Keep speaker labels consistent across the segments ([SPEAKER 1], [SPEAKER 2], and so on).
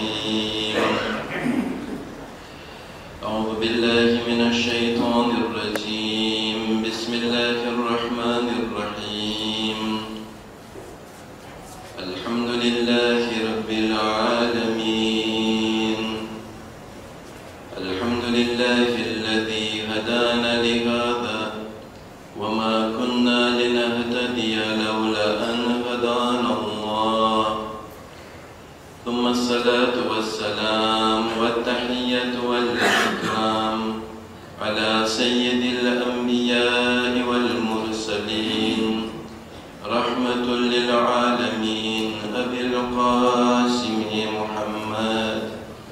[SPEAKER 1] الرحيم أعوذ بالله من الشيطان الرجيم بسم الله الرحمن الرحيم الحمد لله رب العالمين الحمد لله الذي هدانا لهذا وما كنا لنهتدي لولا أن هدانا الله ثم الصلاة والسلام والتحية والإكرام على سيد الأنبياء والمرسلين رحمة للعالمين أبي القاسم محمد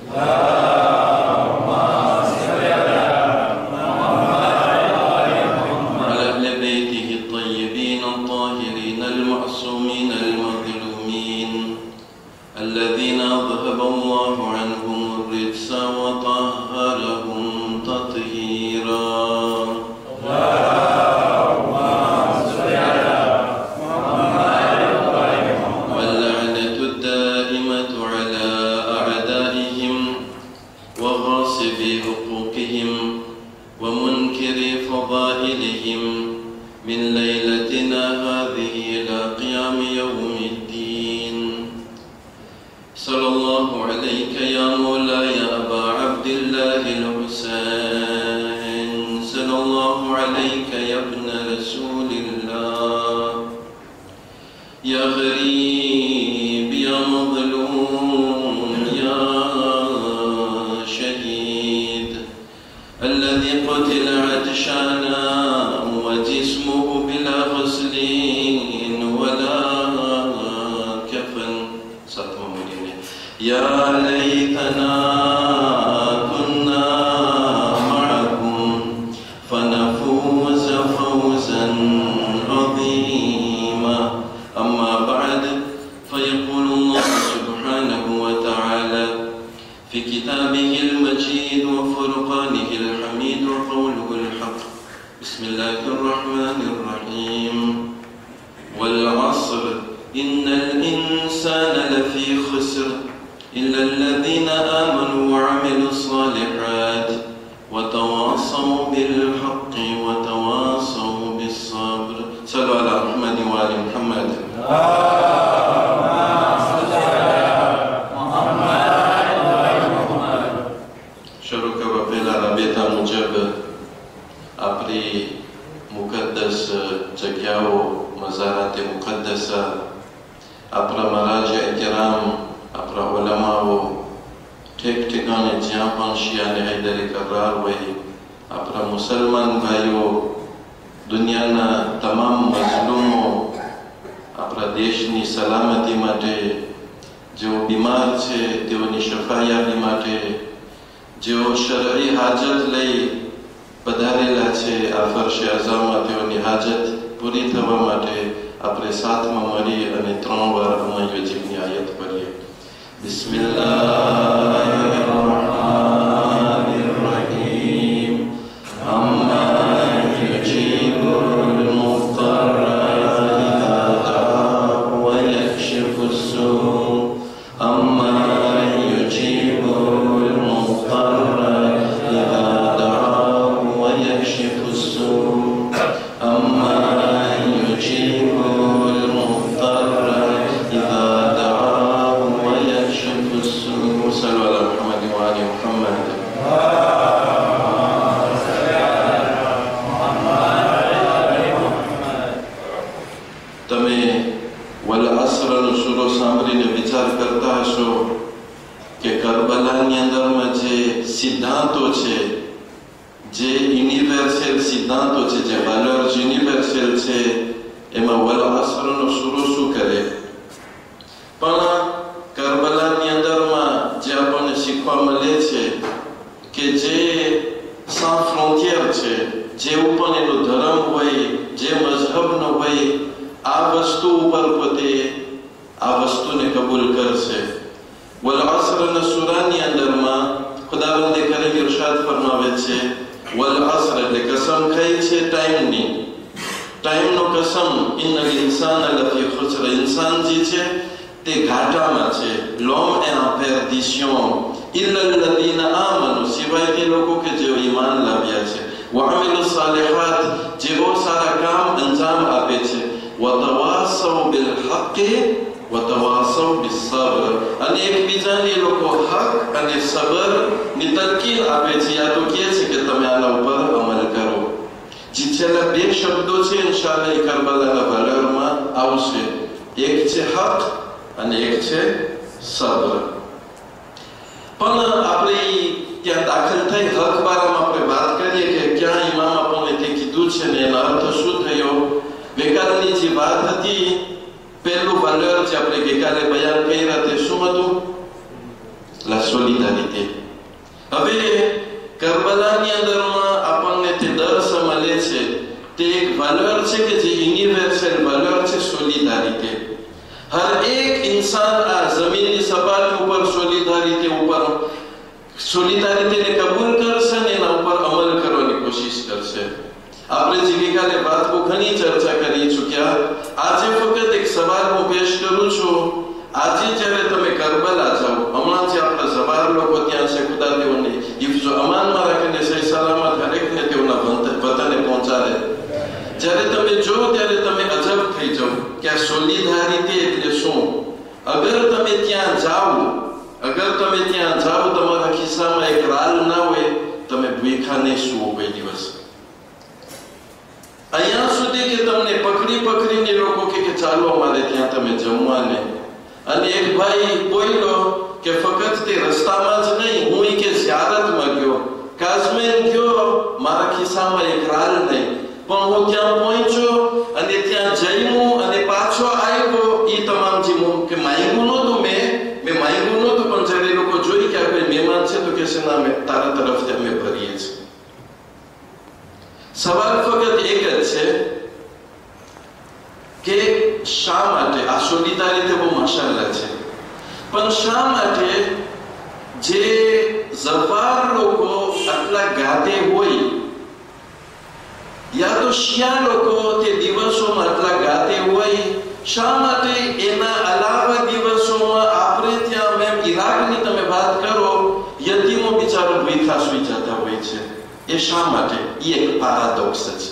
[SPEAKER 1] المعصومين المظلومين الذين أذهب الله عنهم الرجس وطهرهم تطهيرا واللعنة الدائمة على أعدائهم وغاصب حقوقهم ومنكر فضائلهم من ليلتنا هذه إلى قيام يوم الدين صلى الله عليك يا مولاي أبا عبد الله الحسين صلى الله عليك يا ابن رسول الله يا غريب يا مظلوم يا شهيد الذي قتل عطشانا وجسمه بلا غسل ولا كفن يا ليتنا كنا معكم فنفوز فوزا عظيما أما بعد فيقول الله سبحانه وتعالى في كتابه المجيد وفرقانه الحميد وقوله الحق بسم الله الرحمن الرحيم والعصر إن الإنسان لفي خسر إلا الذين آمنوا وعملوا الصالحات وتواصوا بالحق وتواصوا بالصبر صلوا على محمد وآل محمد शुरू का पहला रबेता मुजब अपनी मुकद्दस जगहों मज़ारात मुकद्दसा अपना मराजा इकराम अपना उलमाओ ठेक ठिकाने जहाँ पंशियान हैदर करार वही अपना मुसलमान भाइयों दुनिया ना तमाम मजलूमों अपना देश नी सलामती माटे जो बीमार छे तेओनी शफायाबी माटे जो शरई हाजत लई पधारेला छे आ फर्शे अज़ामा तेओनी हाजत पूरी थवा माटे अपने साथ में मरी अने 3 बार अमय जीवनी आयत पढ़िए बिस्मिल्लाहिर्रहमानिर्रहीम अम्मा युजीबुल मुज़्तर्रा इज़ा दa'ाहु व यक्शिफुस्सू अम्मा युजीबुल मुज़्तर्रा इज़ा दa'ाहु व यक्शिफुस्सू अम्मा युजीबुल मुज़्तर्रा इज़ा दa'ाहु व यक्शिफुस्सू सल्लल्लाहु अलैहि मुहम्मद व आलि मुहम्मद तमे वल अस्र नो सूरो सांभळीने विचार करता हशो के करबलानी अंदर में जे सिद्धांतो छे जे यूनिवर्सल सिद्धांतो छे जे वैल्यूज यूनिवर्सल छे एमा वल अस्र नो सूरो शू करे पण करबलानी अंदर में जे आपने सीखवा मळे छे के जे sans frontière छे जे उपन एनो धर्म होय जे मजहब नो होय आ वस्तु पर पोते आ वस्तु ने कबूल करशे वल अस्र न सूरानी अंदर में खुदावंद करीम इरशाद फरमावे छे वल अस्र એટલે कसम ખાઈ છે ટાઈમની ટાઈમનો कसम ઇન્નલ ઇન્સાન લફી ખુસર इंसान जी छे તે ઘાટામાં છે l'homme est en perte perdition. Illa alladhina amanu, સિવાય તે લોકો કે જેઓ ઈમાન લાવ્યા છે. wa amilu salihat, જેઓ સારા કામ અંજામ આપે છે. wa tawasaw bil haqqi wa tawasaw bis sabr, અને એકબીજાને લોકો હક અને સબર ની તલકીન આપે છે, યા તો કહે છે કે તમે આના ઉપર અમલ કરો. જે છેલ્લા બે શબ્દો છે ઇન્શાઅલ્લાહ એ કરબલાના વલણમાં આવશે. એક છે હક અને એક છે સબર. પણ આપણે ત્યાં દાખલ થઈ હક બારામાં આપણે વાત કરીએ કે ક્યાં ઇમામ આપણને તે કીધું છે ને એનો અર્થ શું થયો. ગઈકાલની જે વાત હતી, પહેલું વલણ જે આપણે ગઈકાલે બયાન કર્યા તે શું હતું? લા સોલિડારિટી. હવે કરબલાની અંદરમાં આપણને તે દર્શ મળે છે, તે એક વલણ છે કે જે યુનિવર્સલ વલણ છે, સોલિડારિટી. હર એક इंसान આ જમીનની સપાટી ઉપર સોલિડારિટીને કબૂલ કરશે ને એના ઉપર અમલ કરવાની કોશિશ કરશે. આપણે જે ગઈકાલે વાત પર ઘણી ચર્ચા કરી ચૂક્યા. આજે ફક્ત એક સવાલ હું પેશ કરું છું. આજે જ્યારે તમે કરબલા જાઓ, હમણાં જે આપણા સવાર લોકો ત્યાં છે, ખુદા તેઓને હિફ્ઝો અમાનમાં રાખીને સહી સલામત હરેકને તેઓના વતને પહોંચાડે. જ્યારે તમે જો ત્યારે તમે અજબ થઈ જાઓ કે આ સોલિડારિટી એટલે શું. અગર તમે ત્યાં જાઓ તમારા ખિસ્સામાં એક રાલ ના હોય, તમે ભૂખા નહીં સુવો કોઈ દિવસ. અહીંયા સુધી કે તમને પકડીને લોકો કે ચાલો અમારે ત્યાં તમે જમવાને. અને એક ભાઈ બોલ્યો કે ફક્ત તે રસ્તામાં જ નહીં, હું કે ઝિયારતમાં ગયો, કાશ્મીર ગયો, મારા ખિસ્સામાં એક રાલ નહીં, પણ હું ત્યાં પહોંચ્યો અને ત્યાં જમ્યું અને પાછો આવ્યો. એ તમામ જે કે માંગ્યું નહોતું, મેં માંગ્યું નહોતું, પણ જ્યારે લોકો જોઈ કે આપણે મહેમાન છે તો કે છે ના, અમે તારા તરફથી અમે ભરીએ છીએ. સવાલ ફક્ત એક જ છે કે શા માટે આ સોલિડારિટી બહુ માશાલ્લાહ છે, પણ શા માટે જે ઝફાર લોકો આટલા ગાતે હોય, યા તો શિયા લોકો તે દિવસોમાં આટલા ગાતે હોય, શા માટે એના અલાવા દિવસોમાં આપણે ત્યાં મેમ ઈરાકની તમે વાત કરો, યતીમો બિચારો ભૂખા સુઈ જતા હોય છે. એ શા માટે? એ એક પેરાડોક્સ છે.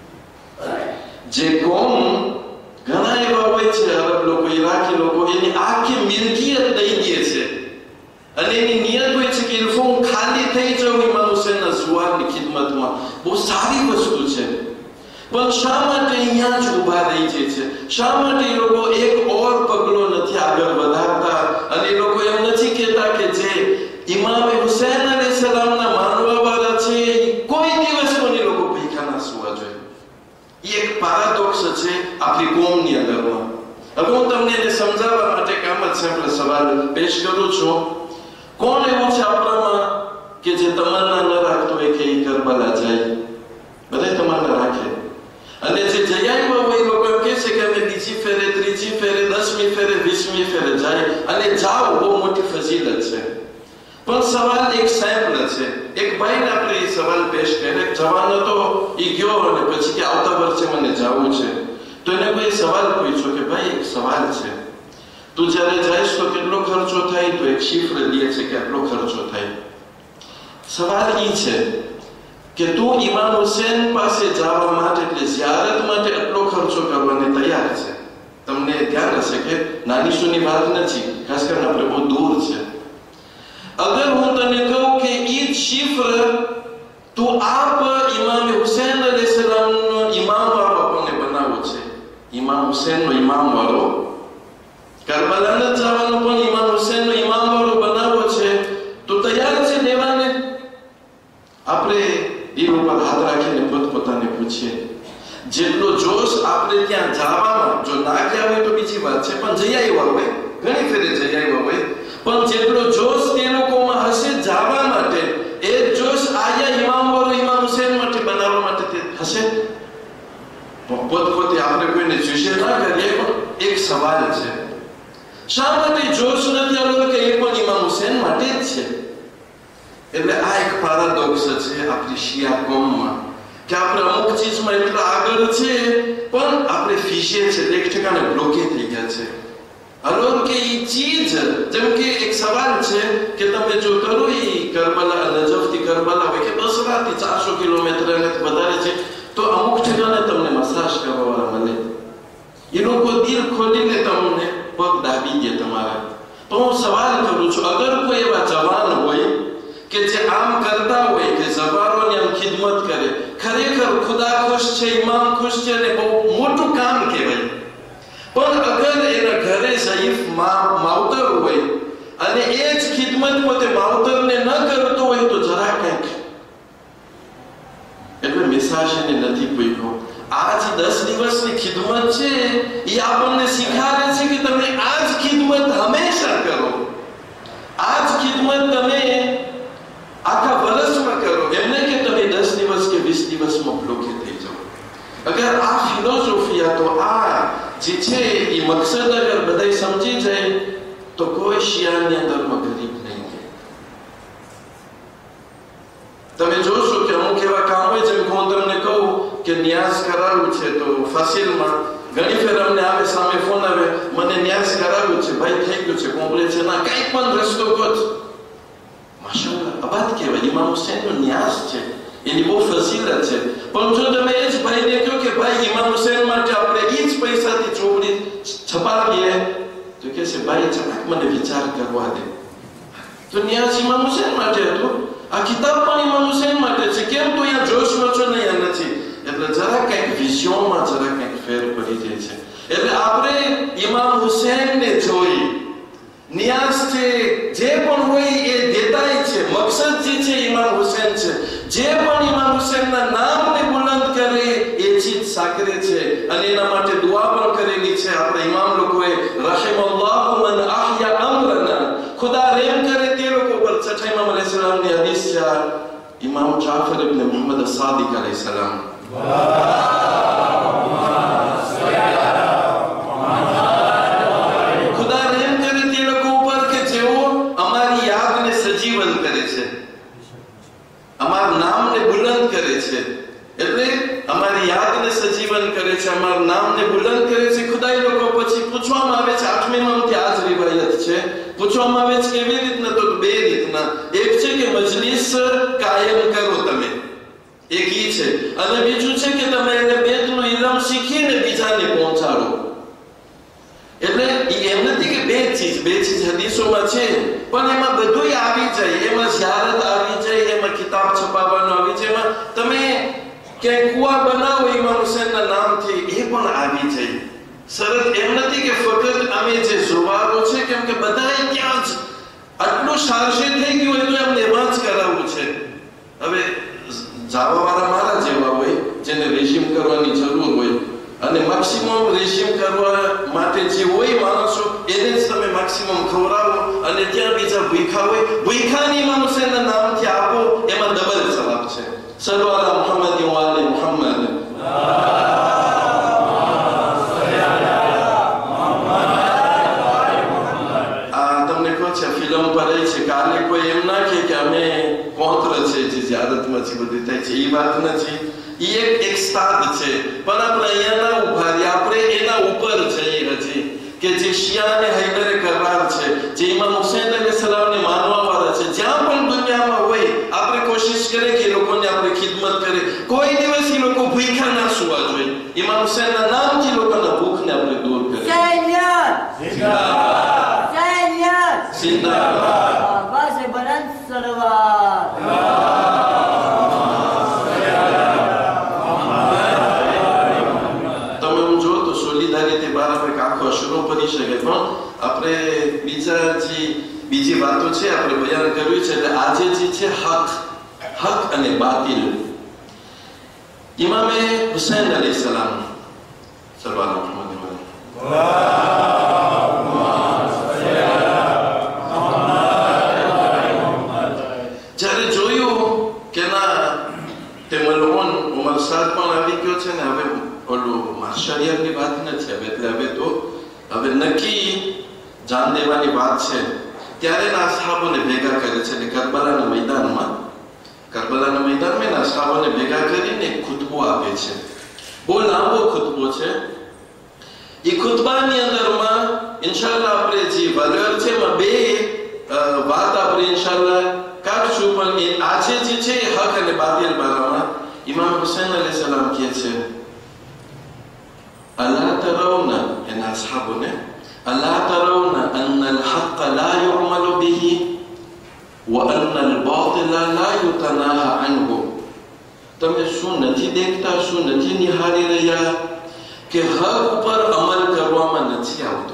[SPEAKER 1] જે કોમ ઘણા એવા હોય છે, અરબ લોકો, ઈરાકી લોકો, એની આખી મિલકિયત દઈ દે છે અને એની નિયત હોય છે કે હું ખાલી થઈ જાઉં ઇમામ હુસૈનના ઝુવારની ખિદમતમાં. બહુ સારી વસ્તુ છે, પણ શા માટે અહીંયા જ ઉભા રહી જાય છે? શા માટે એ લોકો એક ઓર પગલો નથી આગળ વધારતા? અને એ લોકો એમ નથી કહેતા કે જે ઇમામ હુસૈન અલૈહિસ્સલામના માનવા વાળા છે, કોઈ દિવસ પણ એ લોકો ભૂખા ના સુવા જોઈએ. એ એક પેરાડોક્સ છે આપણી કોમની અંદરમાં. હવે હું તમને એને સમજાવવા માટે કામ જ આપણે સવાલ પેશ કરું છું. કોણ એવું છે આપણામાં કે જે તમન્ના ન રાખતો હોય કે એ કરબલા જાય? બધા તમન્ના રાખે. અને જે જઈ આવ્યા હોય, લોકો એમ કહે છે કે અમે બીજી ફેરે, ત્રીજી ફેરે, 10મી ફેરે, 20મી ફેરે જાય. અને જાઓ બહુ મોટી ફજીલત છે. પણ સવાલ એક સેમ્પલ છે. એક ભાઈને આપણે એ સવાલ પેશ કરે, જવાનો તો એ ગયો અને પછી કે આવતા વર્ષે મને જવું છે. તો એને કોઈ સવાલ પૂછ્યો કે ભાઈ એક સવાલ છે, તું જ્યારે જઈશ તો કેટલો ખર્ચો થાય? તો એક શિફ્ર દે છે કે આટલો ખર્ચો થાય. સવાલ એ છે કે તું ઇમામ હુસૈન પાસે જવા માટે, એટલે ઝિયારત માટે આટલો ખર્ચો કરવાને તૈયાર છે? તમને ધ્યાન હશે કે નાની સુની વાત નથી, ખાસ કરીને આપણે બહુ દૂર છે. અગર હું તને કહું કે ઈદ શિફ્ર તું આપ ઇમામ હુસૈન અલૈહિસ્સલામનો ઇમામ વાળો આપણને બનાવો છે, ઇમામ હુસૈનનો ઇમામ વાળો, કરબલા ન જવાનું પણ ઇમામ હુસૈનનો ઇમામ વાળો બનાવો છે, તો તૈયાર છે દેવાને? આપણે દિલ ઉપર હાથ રાખીને પોતપોતાને પૂછીએ. જેટલો જોશ આપણે ત્યાં જવામાં, જો ના ગયા હોય તો બીજી વાત છે, પણ જઈ આવ્યા હોય, ઘણી ફેરે જઈ આવ્યા હોય, પણ જેટલો જોશ તે લોકોમાં હશે જવા માટે, એ જોશ આયા ઇમામ વાળો ઇમામ હુસૈન માટે બનાવવા માટે તે હશે? પોતપોતે આપણે કોઈને જુશે ના કરીએ, પણ એક સવાલ છે, શા માટે જોશ નથી આવ્યો કે એ પણ ઇમામ હુસૈન માટે જ છે? એટલે આ એક પેરાડોક્સ છે આપણી શિયા કોમમાં, કે આપણે અમુક ચીજમાં એટલા આગળ છે પણ આપણે ફીસે છે, એક ઠેકાણે બ્લોકે થઈ ગયા છે. અલોર કે એ ચીજ જેમ કે એક સવાલ છે કે તમે જો કરો એ કરબલા નજફથી કરબલા હોય કે બસરાથી 400 કિલોમીટર અને વધારે છે તો અમુક ઠેકાણે તમને મસાજ કરવાવાળા મળે, એ લોકો દિલ ખોલીને તમને પગ દાબી દે તમારા. તો હું સવાલ કરું છું, અગર કોઈ એવા જવાન હોય કે જે આમ કરતા હોય કે જવાનોની આમ ખિદમત કરે, ખરેખર ખુદા ખુશ છે, ઇમામ ખુશ છે અને બહુ મોટું કામ કહેવાય. પણ અગર એના ઘરે ઝઈફ માવતર હોય અને એ જ ખિદમત પોતે માવતરને ન કરતો હોય તો જરા કંઈક એટલે મિસાજ એને નથી પૂછ્યો. આ જે 10 દિવસની ખિદમત છે એ આપણને શીખવાડે છે કે તમે આ જ ખિદમત હંમેશા કરો, આ જ ખિદમત તમે આખા વર્ષમાં કરો, એમને કે તમે 10 દિવસ કે 20 દિવસમાં બ્લોકે થઈ જાઓ. અગર આ ફિલોસોફિયા તો આ જે છે એ મકસદ અગર બધા સમજી જાય તો કોઈ શિયાની અંદરમાં ગરીબ નહીં રહે. તમે જોશો કે અમુક એવા કામ હોય જેમ હું તમને કહું કે ન્યાસ કરાવવું છે તો ફાસિલમાં ઘણી ફેર અમને આવે સામે ફોન આવે, મને ન્યાસ કરાવવું છે ભાઈ, થઈ ગયું છે કોમ્પ્લે છે ના કંઈ પણ રસ્તો ગોત. માશાઅલ્લાહ અબાદ કહેવાય, ઇમામ હુસૈનનો ન્યાસ છે, એની બહુ ફઝીલત છે. પણ જો તમે એ જ ભાઈને કહો કે ભાઈ ઇમામ હુસૈન માટે આપણે એ જ પૈસાથી ચોપડી છપાવીએ તો કે છે ભાઈ જરાક મને વિચાર કરવા દે. તો ન્યાસ ઇમામ હુસૈન માટે હતો, આ કિતાબ પણ ઇમામ હુસૈન માટે છે. કેમ તો અહીંયા જોશમાં છો ને અહીંયા નથી, એટલે જરા કંઈક વિષયોમાં જરા કંઈક ફેર પડી જાય છે. એટલે આપણે ઇમામ હુસૈનને જોઈ નિયાઝ છે જે પણ હોય એ દેતાય છે, મકસદ જે છે ઇમામ હુસૈન છે. જે પણ ઇમામ હુસૈનના નામને બુલંદ કરે એ ચીજ સાકરે છે અને એના માટે દુઆ પણ કરેલી છે આપણે ઇમામ લોકોએ, રહિમલ્લાહુ મન અહયા અમરના, ખુદા રહેમ કરે તે લોકો પર. છઠ્ઠા ઇમામ અલૈહિસ સલામની હદીસ છે ઇમામ જાફર ઇબ્ન મુહમ્મદ સાદિક અલૈહિસ સલામ, ખુદા રહેમ કરે તે લોકો ઉપર કે જેઓ અમારી યાદને સજીવન કરે છે, અમારા નામને બુલંદ કરે છે. એટલે અમારી યાદને સજીવન કરે છે, અમારા નામને બુલંદ કરે છે. ખુદા એ લોકો પછી પૂછવામાં આવે છે, 8મી ઇમામથી આ જ રિવાયત છે, પૂછવામાં આવે છે કેવી રીતના, તો બે રીતના. એક છે કે મજલિસ કાયમ કરો તમે, એક ઈ છે, અને બીજું છે કે તમે એને બેદનું ઇલમ શીખીને બીજાને પહોંચાડો. એટલે એમ નથી કે બે ચીજ હદીસોમાં છે પણ એમાં બધું આવી જાય, એમાં ઝિયારત આવી જાય, એમાં કિતાબ છપાવવાનું આવી જાય, એમાં તમે ક્યાંય કુવા બનાવો ઇમામ હુસૈનના નામથી એ પણ આવી જાય. સરસ એમ નથી કે ફક્ત અમે જે જુવારો છે કેમ કે બધાએ ક્યાં જ આટલું સારશે થઈ ગયું હોય તો એમને એમાં જ કરાવવું છે. હવે જાવાવાળા મારા જેવા હોય જેને રેશિમ કરવાની જરૂર હોય અને મેક્સિમમ રેશિમ કરવા માટે જે હોય માણસો એને જ તમે મેક્સિમમ ખવડાવો અને ત્યાં બીજા ભૂખા હોય, ભૂખાની ઇમામ હુસૈનના નામથી આપો, એમાં ડબલ સવાબ છે. સલ્લુ અલા મુહમ્મદ વ આલે મુહમ્મદ. ફિલ્મ પર છે કાલે કોઈ એમ ના કે અમે કોંત્ર છે જે જ્યાદતમાં છે બધી થાય છે, એ વાત નથી. એ એક સ્થાન છે પણ આપણે અહીંયા ના ઉભા રહીએ, આપણે એના ઉપર જઈએ હજી કે જે શિયા અને હૈદરે કરાર છે, જે ઇમામ હુસૈન અલૈહિસ સલામને માનવા વાળા છે, જ્યાં પણ દુનિયામાં હોય આપણે કોશિશ કરીએ કે એ લોકોને આપણે ખિદમત કરીએ. કોઈ દિવસ એ લોકો ભૂખ્યા ના સુવા જોઈએ. ઇમામ હુસૈનના નામથી લોકોના ભૂખને આપણે દૂર કરીએ. जिंदाबाद आवाज़ बुलंद सलवात. તમે હું જો તો સોલિડારિટી બાર આપણે આખો અશરો પડી શકે પણ આપણે બીજી વાતો છે આપણે બયાન કરવી છે. એટલે આજે જે છે હક અને બાતિલ, ઇમામે હુસૈન અલૈહિસ સલામ સલ્લલ્લાહુ અલૈહિ વસલ્લમ જ્યારે જોયું કે ના તે મલઉન ઉમર સાદ પણ આવી ગયો છે ને હવે ઓલું માર્શરિયાની વાત નથી હવે, એટલે હવે નક્કી જાન દેવાની વાત છે, ત્યારે ના સાહાબોને ભેગા કરે છે અને કરબલાના મેદાનમાં ના સાહાબોને ભેગા કરીને ખુતબો આપે છે. બહુ લાંબો ખુતબો છે. એ ખુતબાની અંદરમાં ઇન્શાલ્લાહ આપણે જે વલર છે એમાં બે વાત આપણે ઇન્શાલ્લાહ કાઢશું, પણ આજે જે છે હક અને બાતિલ બારામાં ઇમામ હુસૈન અલૈહિ સલામ કહે છે, અલા તરૌના, એના અસહાબોને, અલા તરૌના અન્ન અલ-હક્ક લા યુઅમલુ બિહી વ અન્ન અલ-બાતિલ લા યુતનાહા અન્હુ. તમે શું નથી દેખતા, શું નથી નિહાળી રહ્યા કે હક ઉપર અમલ કરવામાં નથી આવતો.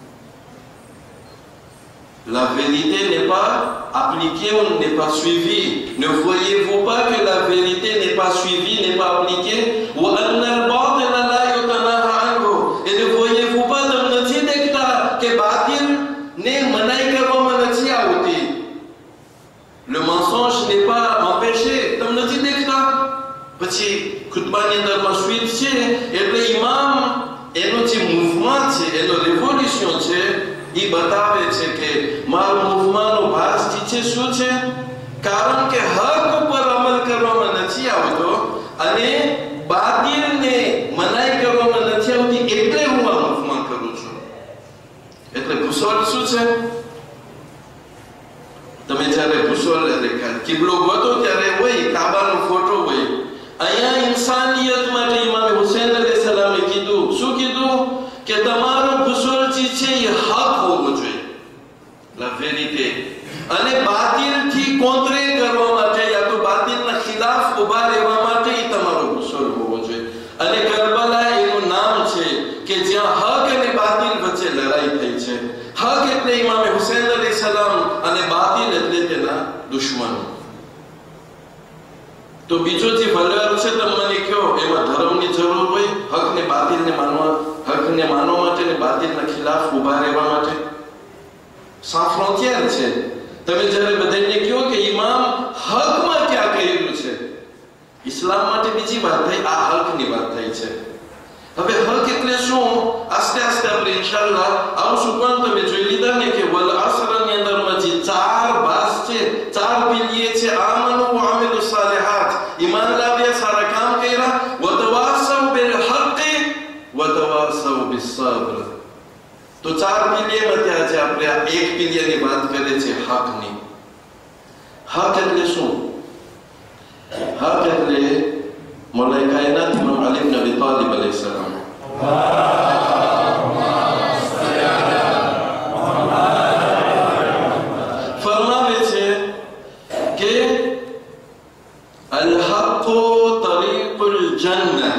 [SPEAKER 1] La vérité n'est pas appliquée ou n'est pas suivie. Ne voyez-vous pas que la vérité n'est pas suivie, n'est pas appliquée? Et ne voyez-vous pas que batil n'est manaï karwama nathi avti. Le mensonge n'est pas empêché. Tam nathi dekhta. Pachi khutbani andar suite છે એટલે ઇમામ એનો જે movement છે, એનો revolution છે, એ બતાવે છે કે મારું મૂવમેન્ટનો ભાસ જે છે શું છે, કારણ કે હક ઉપર અમલ કરવામાં નથી આવતો અને બાતિલને મનાઈ કરવામાં નથી આવતી, એટલે હું આ મૂવમેન્ટ કરું છું. એટલે ભૂસોલ શું છે? તમે જ્યારે ભૂસોલ કિબલો ગોતો ત્યારે હોય કાબાનો ફોટો હોય. અહીંયા ઇન્સાનિયત માટે ઇમામ હુસૈન અલૈહિ સલામે કીધું, શું કીધું? કે તમારો ભૂસોલ જે છે એ હક હોવો જોઈએ, la vérité. અને બાતિલથી કોન્ટ્રે કરવા માટે યા તો બાતિલના ખિલાફ ઉભા રહેવા માટે એ તમારો ભૂસોલ હોવો જોઈએ. અને કરબલા એનું નામ છે કે જ્યાં હક અને બાતિલ વચ્ચે લડાઈ થઈ છે. હક એટલે ઇમામ હુસૈન અલૈહિ સલામ અને બાતિલ એટલે તેના દુશ્મનો. તો બીજો જે વલર છે તમે મને કહો, એમાં ધર્મની જરૂર હોય હકને બાતિલને માનવા, હકને માનવા માટે ને બાતિલના ખિલાફ ઉભા રહેવા માટે? sans frontière છે. તમે જ્યારે બધાને કહો કે ઇમામ હકમાં ક્યાં કહેલું છે, ઇસ્લામ માટે બીજી વાત થઈ, આ હકની વાત થઈ છે. હવે હક એટલે શું? આસ્તે આસ્તે આપણે ઇન્શાલ્લાહ આવશું, પણ તમે જોઈ લીધા ને કે વલ અસરની અંદરમાં જે ચાર ભાસ છે, ચાર પિલિયે છે, આમનુ વ અમિલુ સાલિહાત, ઈમાન લાવ્યા, સારા કામ કર્યા, વ તવાસૌ બિલ હક વ તવાસૌ બિસ સબ્ર. તો ચાર પિલિયેમાં આજે આપણે આ એક પિલિયાની વાત કરે છે હકની. હક એટલે શું? હક એટલે મૌલા કાયનાત ઇમામ અલી ઇબ્ન અબી તાલિબ અલૈહિ સલામ ફરમાવે છે કે અલ હક તરીકુલ જન્નહ,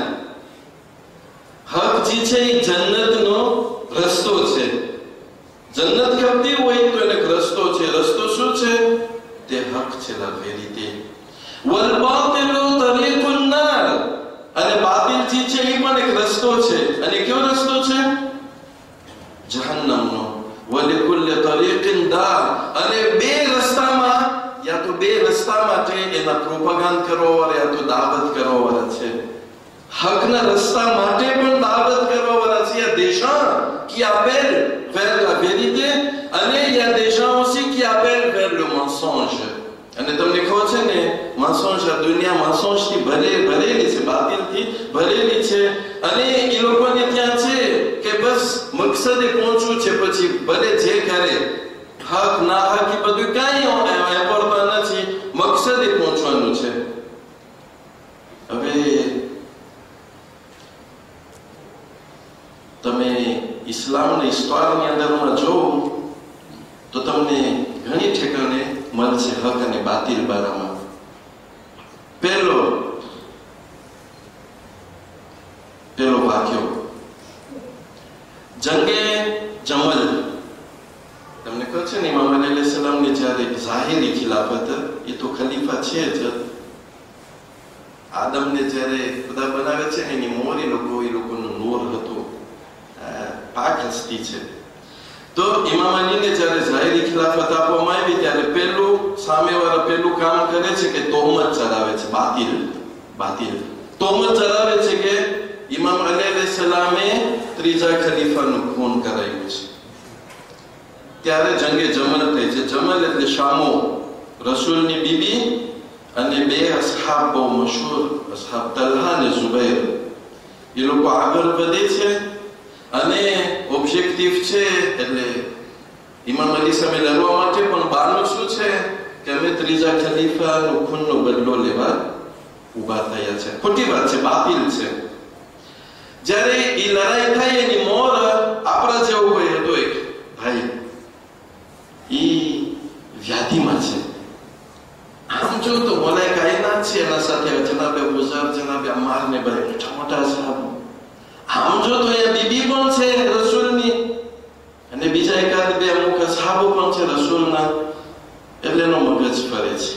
[SPEAKER 1] હક જે છે એ જન્નતનો રસ્તો છે. જન્નત ખપતી હોય તો એને રસ્તો છે. રસ્તો શું છે? તે હક છે, la vérité. વલ બાતિલ તરીકુન નાર, અને બાતિલ જે છે એ પણ એક રસ્તો છે. અને કયો રસ્તો છે? જહન્નમનો. વલિકુલ તરીકિન દાર, અને બે રસ્તામાં, યા તો બે રસ્તા માટે એના પ્રોપેગેન્ડા કરવા યા તો દાવત કરવા વાળા છે. હકના રસ્તા માટે પણ દાવત કરવા વાળા છે. યા દેશા qui appelle vers la vérité, અને યા દેશા aussi qui appelle vers le mensonge. અને તમને ખબર છે ને, mensonge આ દુનિયા mensongeથી ભરેલી છે, બાતિલથી ભરેલી છે. અને એ લોકોને ત્યાં છે કે બસ મકસદે પહોંચવું છે, પછી ભલે જે કરે, હક ના હક એ બધું કાંઈ ઇમ્પોર્ટન્ટ નથી, મકસદે પહોંચવાનું છે. હવે તમે ઇસ્લામની હિસ્ટોરીની અંદરમાં જોવો તો તમને ઘણી ઠેકાણે મળશે હક અને બાતિલ બારામાં. પહેલો વાક્યો જંગે જમલ. તમને કહે છે ને ઇમામ અલી અલૈહિ સલામની જ્યારે ઝાહિરી ખિલાફત, એ તો ખલીફા છે જ. આદમને જ્યારે ખુદા બનાવે છે ને એની મોર એ લોકોનું નૂર હતું, પાક હસ્તી છે. તો ઇમામ અલીને જ્યારે ઝાહિરી ખિલાફત આપવામાં આવી ત્યારે પહેલું સામેવાળા પહેલું કામ કરે છે કે તોહમત ચડાવે છે, બાતિલ તોહમત ચડાવે છે કે ઇમામ અલી અલૈહિ સલામે ત્રીજા ખલીફાનું ખૂન કરાવ્યું છે. ત્યારે જંગે જમલ થઈ છે. જમલ એટલે શામો, રસૂલની બીબી અને બે અસહાબ, બહુ મશહૂર અસહાબ તલ્હા અને ઝુબૈર, એ લોકો આગળ વધે છે અને ઓબ્જેક્ટિવ છે એટલે ઇમામ અલી સામે લડવા માટે પણ બહાનું શું છે કે અમે ત્રીજા ખલીફાનો ખૂનનો બદલો લેવા ઉભા થયા છે. ખોટી વાત છે, બાતિલ છે. જ્યારે એ લડાઈ થાય એની મોર આપણા જેવો કોઈ હતો એક ભાઈ, એ વ્યાધિમાં છે. આમ જો તો મોલાય કાયનાત છે, એના સાથે જનાબે ગુજર, જનાબે અમ્માર ને બધા મોટા મોટા સાહેબ. આમ જો તો અહીંયા બીબી પણ છે રસૂલની, અને બીજા એકાદ બે અમુક સાહેબો પણ છે રસૂલના. એટલે એનો મગજ ફરે છે,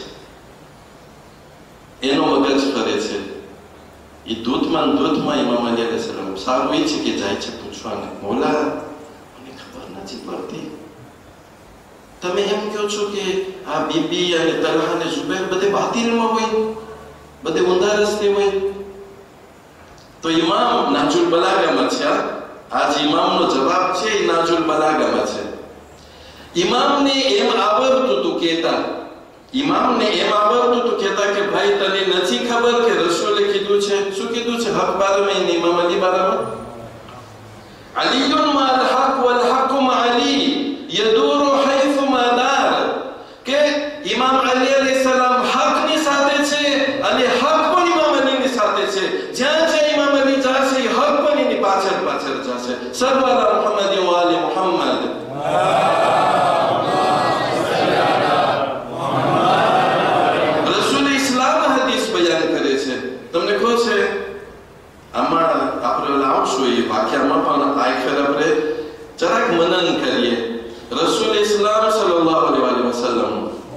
[SPEAKER 1] એનો મગજ ફરે છે. એ દૂધમાં ઇમામ અલી અલૈહિ સલામ સારું એ છે કે જાય છે પૂછવાને, મોલા મને ખબર નથી પડતી, તમે એમ કહો છો કે આ બીબી અને તલહા અને ઝુબૈર બધે બાતિલમાં હોય, બધે ઊંધા રસ્તે હોય. તો ઇમામ નાજુલ બલાગામાં છે. આજ ઇમામનો જવાબ છે એ નાજુલ બલાગામાં છે. ઇમામને એમ આવડતું હતું કહેતા, ઇમામને એમ આવડતું હતું કહેતા કે ભાઈ તને નથી ખબર કે રસૂલે કીધું છે, શું કીધું છે હક બારામાં, ઇમામ અલી બારામાં, અલીયુન માલ હક વલ હક મા અલી યદુરુ હૈથુ મા દાર, કે ઇમામ અલી અલૈહિ સલામ હકની સાથે છે અને હક પણ ઇમામ અલીની સાથે છે. જ્યાં જ્યાં ઇમામ અલી જશે હક પણ એની પાછળ પાછળ જશે. સલ્લલ્લાહુ મુહમ્મદ વ આલી મુહમ્મદ. રસૂલ ઇસ્લામ હદીસ બયાન કરે છે. તમને કહો છે આમાં આપણે લાવશું એ વાક્યમાં પણ આ ફેર આપણે જરાક મનન કરીએ. રસૂલ ઇસ્લામ સલ્લલ્લાહુ અલૈહિ વસલ્લમ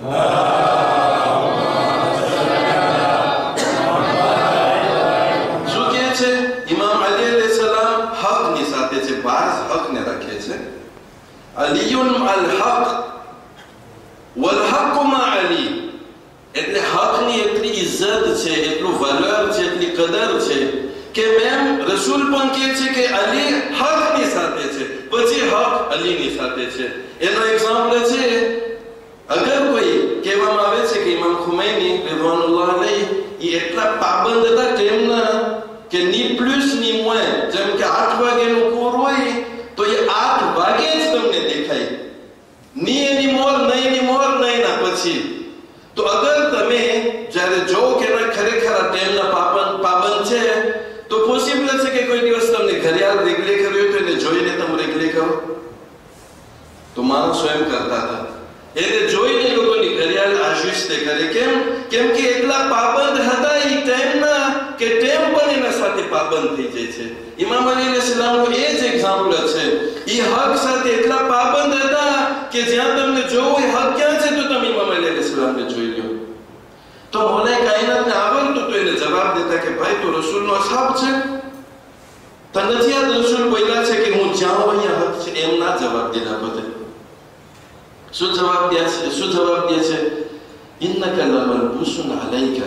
[SPEAKER 1] શું કહે છે? ઇમામ અલી અલૈહિ સલામ હકની સાથે છે, બાજ હકને રાખે છે. અલીયુન અલ હક વલ હક મા અલી, એટલે હકની એટલી ઇજ્જત છે, એટલું વલર છે, એટલી કદર છે કે મેમ રસૂલ પણ કહે છે કે અલી હકની સાથે છે, પછી હક અલીની સાથે છે. એનો એક્ઝામ્પલ છે, અગર કોઈ કહેવામાં આવે છે કે ઇમામ ખુમૈની રિઝવાનુલ્લાહ અલૈહ એ એટલા પાબંદ હતા તેમના કે ની પ્લસ ની મોય, જેમ કે 8 વાગેનું કોર હોય તો એ 8 વાગે જ તમને દેખાય, ની એની મોર નહીં, ની મોર નહીં ના પછી. તો અગર તમે જ્યારે જો કે ખરેખર તેમના પાબંદ છે તો પોસિબલ છે કે કોઈ દિવસ તમને ઘડિયાળ રેગલે કર્યો તો એને જોઈને તમે રેગલે કરો. તો માણસો એમ કરતા હતા, એને જોઈને લોકોની ઘડિયાળ આશુષ્ટે કરે. કેમ કે એટલા પાબંદ હતા એ ટાઈમના કે ટેમ પણ એના સાથે પાબંદ થઈ જાય છે. ઇમામ અલી અલૈહિ સલામનું એ જ એક્ઝામ્પલ છે. એ હક સાથે એટલા પાબંદ હતા કે જ્યાં તમને જોવું એ હક ક્યાં છે તો તમે ઇમામ અલી અલૈહિ સલામને જોઈ લો. તો મોલાએ કાયનાતને આવડતું તો એને જવાબ દેતા કે ભાઈ તું રસૂલનો અસહાબ છે, તને નથી આ રસૂલ બોલ્યા છે કે હું જ્યાં હોઉં અહીંયા હક છે, એમ ના જવાબ દેતા. બધે શું જવાબ દે છે? ઇન્નકા લમલબુસુન અલૈકા,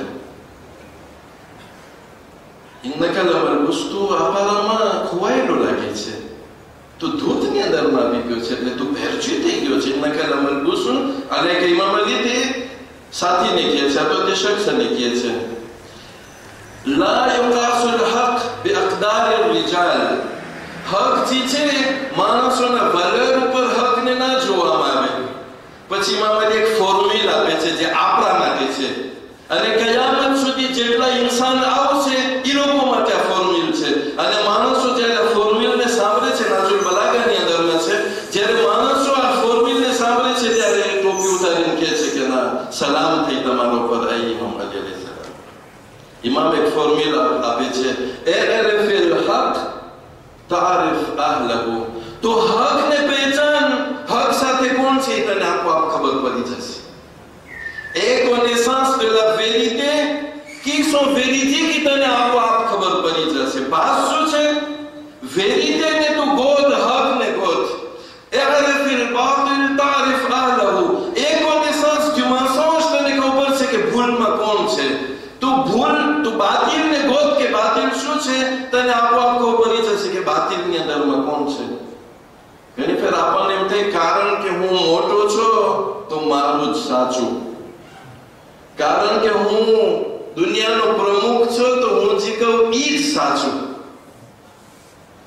[SPEAKER 1] ઇન્નકા લમલબુસ, તું અપારામાં ખોવાયેલો લાગે છે, તું દૂધની અંદરમાં આવી ગયો છે, એટલે તું ભેરજી થઈ ગયો છે. ઇન્નકા લમલબુસુન અલૈકા. ઇમામ અલી તે સાથીને કહે છે, આ તો તે શખ્સને કહે છે. લા યુકાસુલ હક બિ અકદારિર રિજાલ, હક જે છે માણસોના વલર ઉપર હકને ના જોવામાં આવે. પછી ઇમામ અલી એક ફોર્મ્યુલા આપે છે જે આપણા માટે છે, અને કયામત સુધી જેટલા ઇન્સાન આવશે એ લોકો માટે આ ફોર્મ્યુલ છે. અને માણસો જ્યારે ફોર્મ્યુલને સાંભળે છે, નાજુલ બલાગાની અંદરમાં છે, જ્યારે માણસો આ ફોર્મ્યુલને સાંભળે છે ત્યારે ટોપી ઉતારીને કહે છે કે ના, સલામ થઈ તમારો પર આઈ ઇમામ અલી અલૈહિ સલામ. ઇમામ એક ફોર્મ્યુલા આપે છે, એરફિલ હક તારિફ અહલહુ, તો હકને પહેચાન, હક સાથે કોણ છે તને આપોઆપ ખબર પડી જશે. એક connaissance de la vérité qui sont vérité qui તને આપોઆપ ખબર પડી જશે. બાત શું છે? વેરિટે ને તું ગોત, હક ને ગોત. એરફિલ બાતિલ તારિફ અહલહુ, એક connaissance du mensonge તને ખબર છે કે ભૂલમાં કોણ છે. તું બાતિલને ગોત કે બાતિલ શું છે, તને આપોઆપ ખબર પડી જશે કે બાતિલની અંદરમાં કોણ છે. ઘણી ફેર આપણને એમ થાય કારણ કે હું મોટો છું તો મારું જ સાચું, કારણ કે હું દુનિયાનો પ્રમુખ છું તો હું જે કહું એ જ સાચું.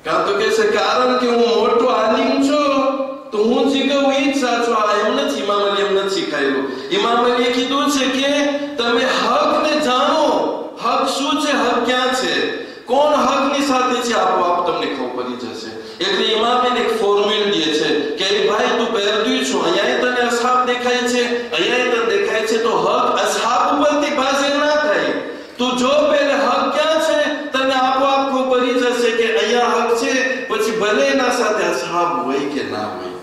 [SPEAKER 1] કાં તો કહે છે કારણ કે હું મોટો આલિમ છું તો હું જે કહું એ જ સાચું. આ એમ નથી, ઇમામ અલી એમ નથી શીખાયેલું. ઇમામ અલીએ કીધું છે કે તમે હકને જાણો, હક શું છે, હક ક્યાં છે, કોણ હકની સાથે છે, આપોઆપ તમને ખબર પડી જશે. એટલે ઇમામ એને એક ફોર્મ્યુલ દે છે કે ભાઈ તું પહેરતું છો, અહીંયા તને અસહાબ દેખાય છે, અહીંયા તને દેખાય છે, તો હક અસહાબ ઉપરથી બાઝિર ના થાય. તું જો પહેલે હક ક્યાં છે તને આપોઆપ ખબર પડી જશે કે અહીંયા હક છે, પછી ભલે એના સાથે અસહાબ હોય કે ના હોય.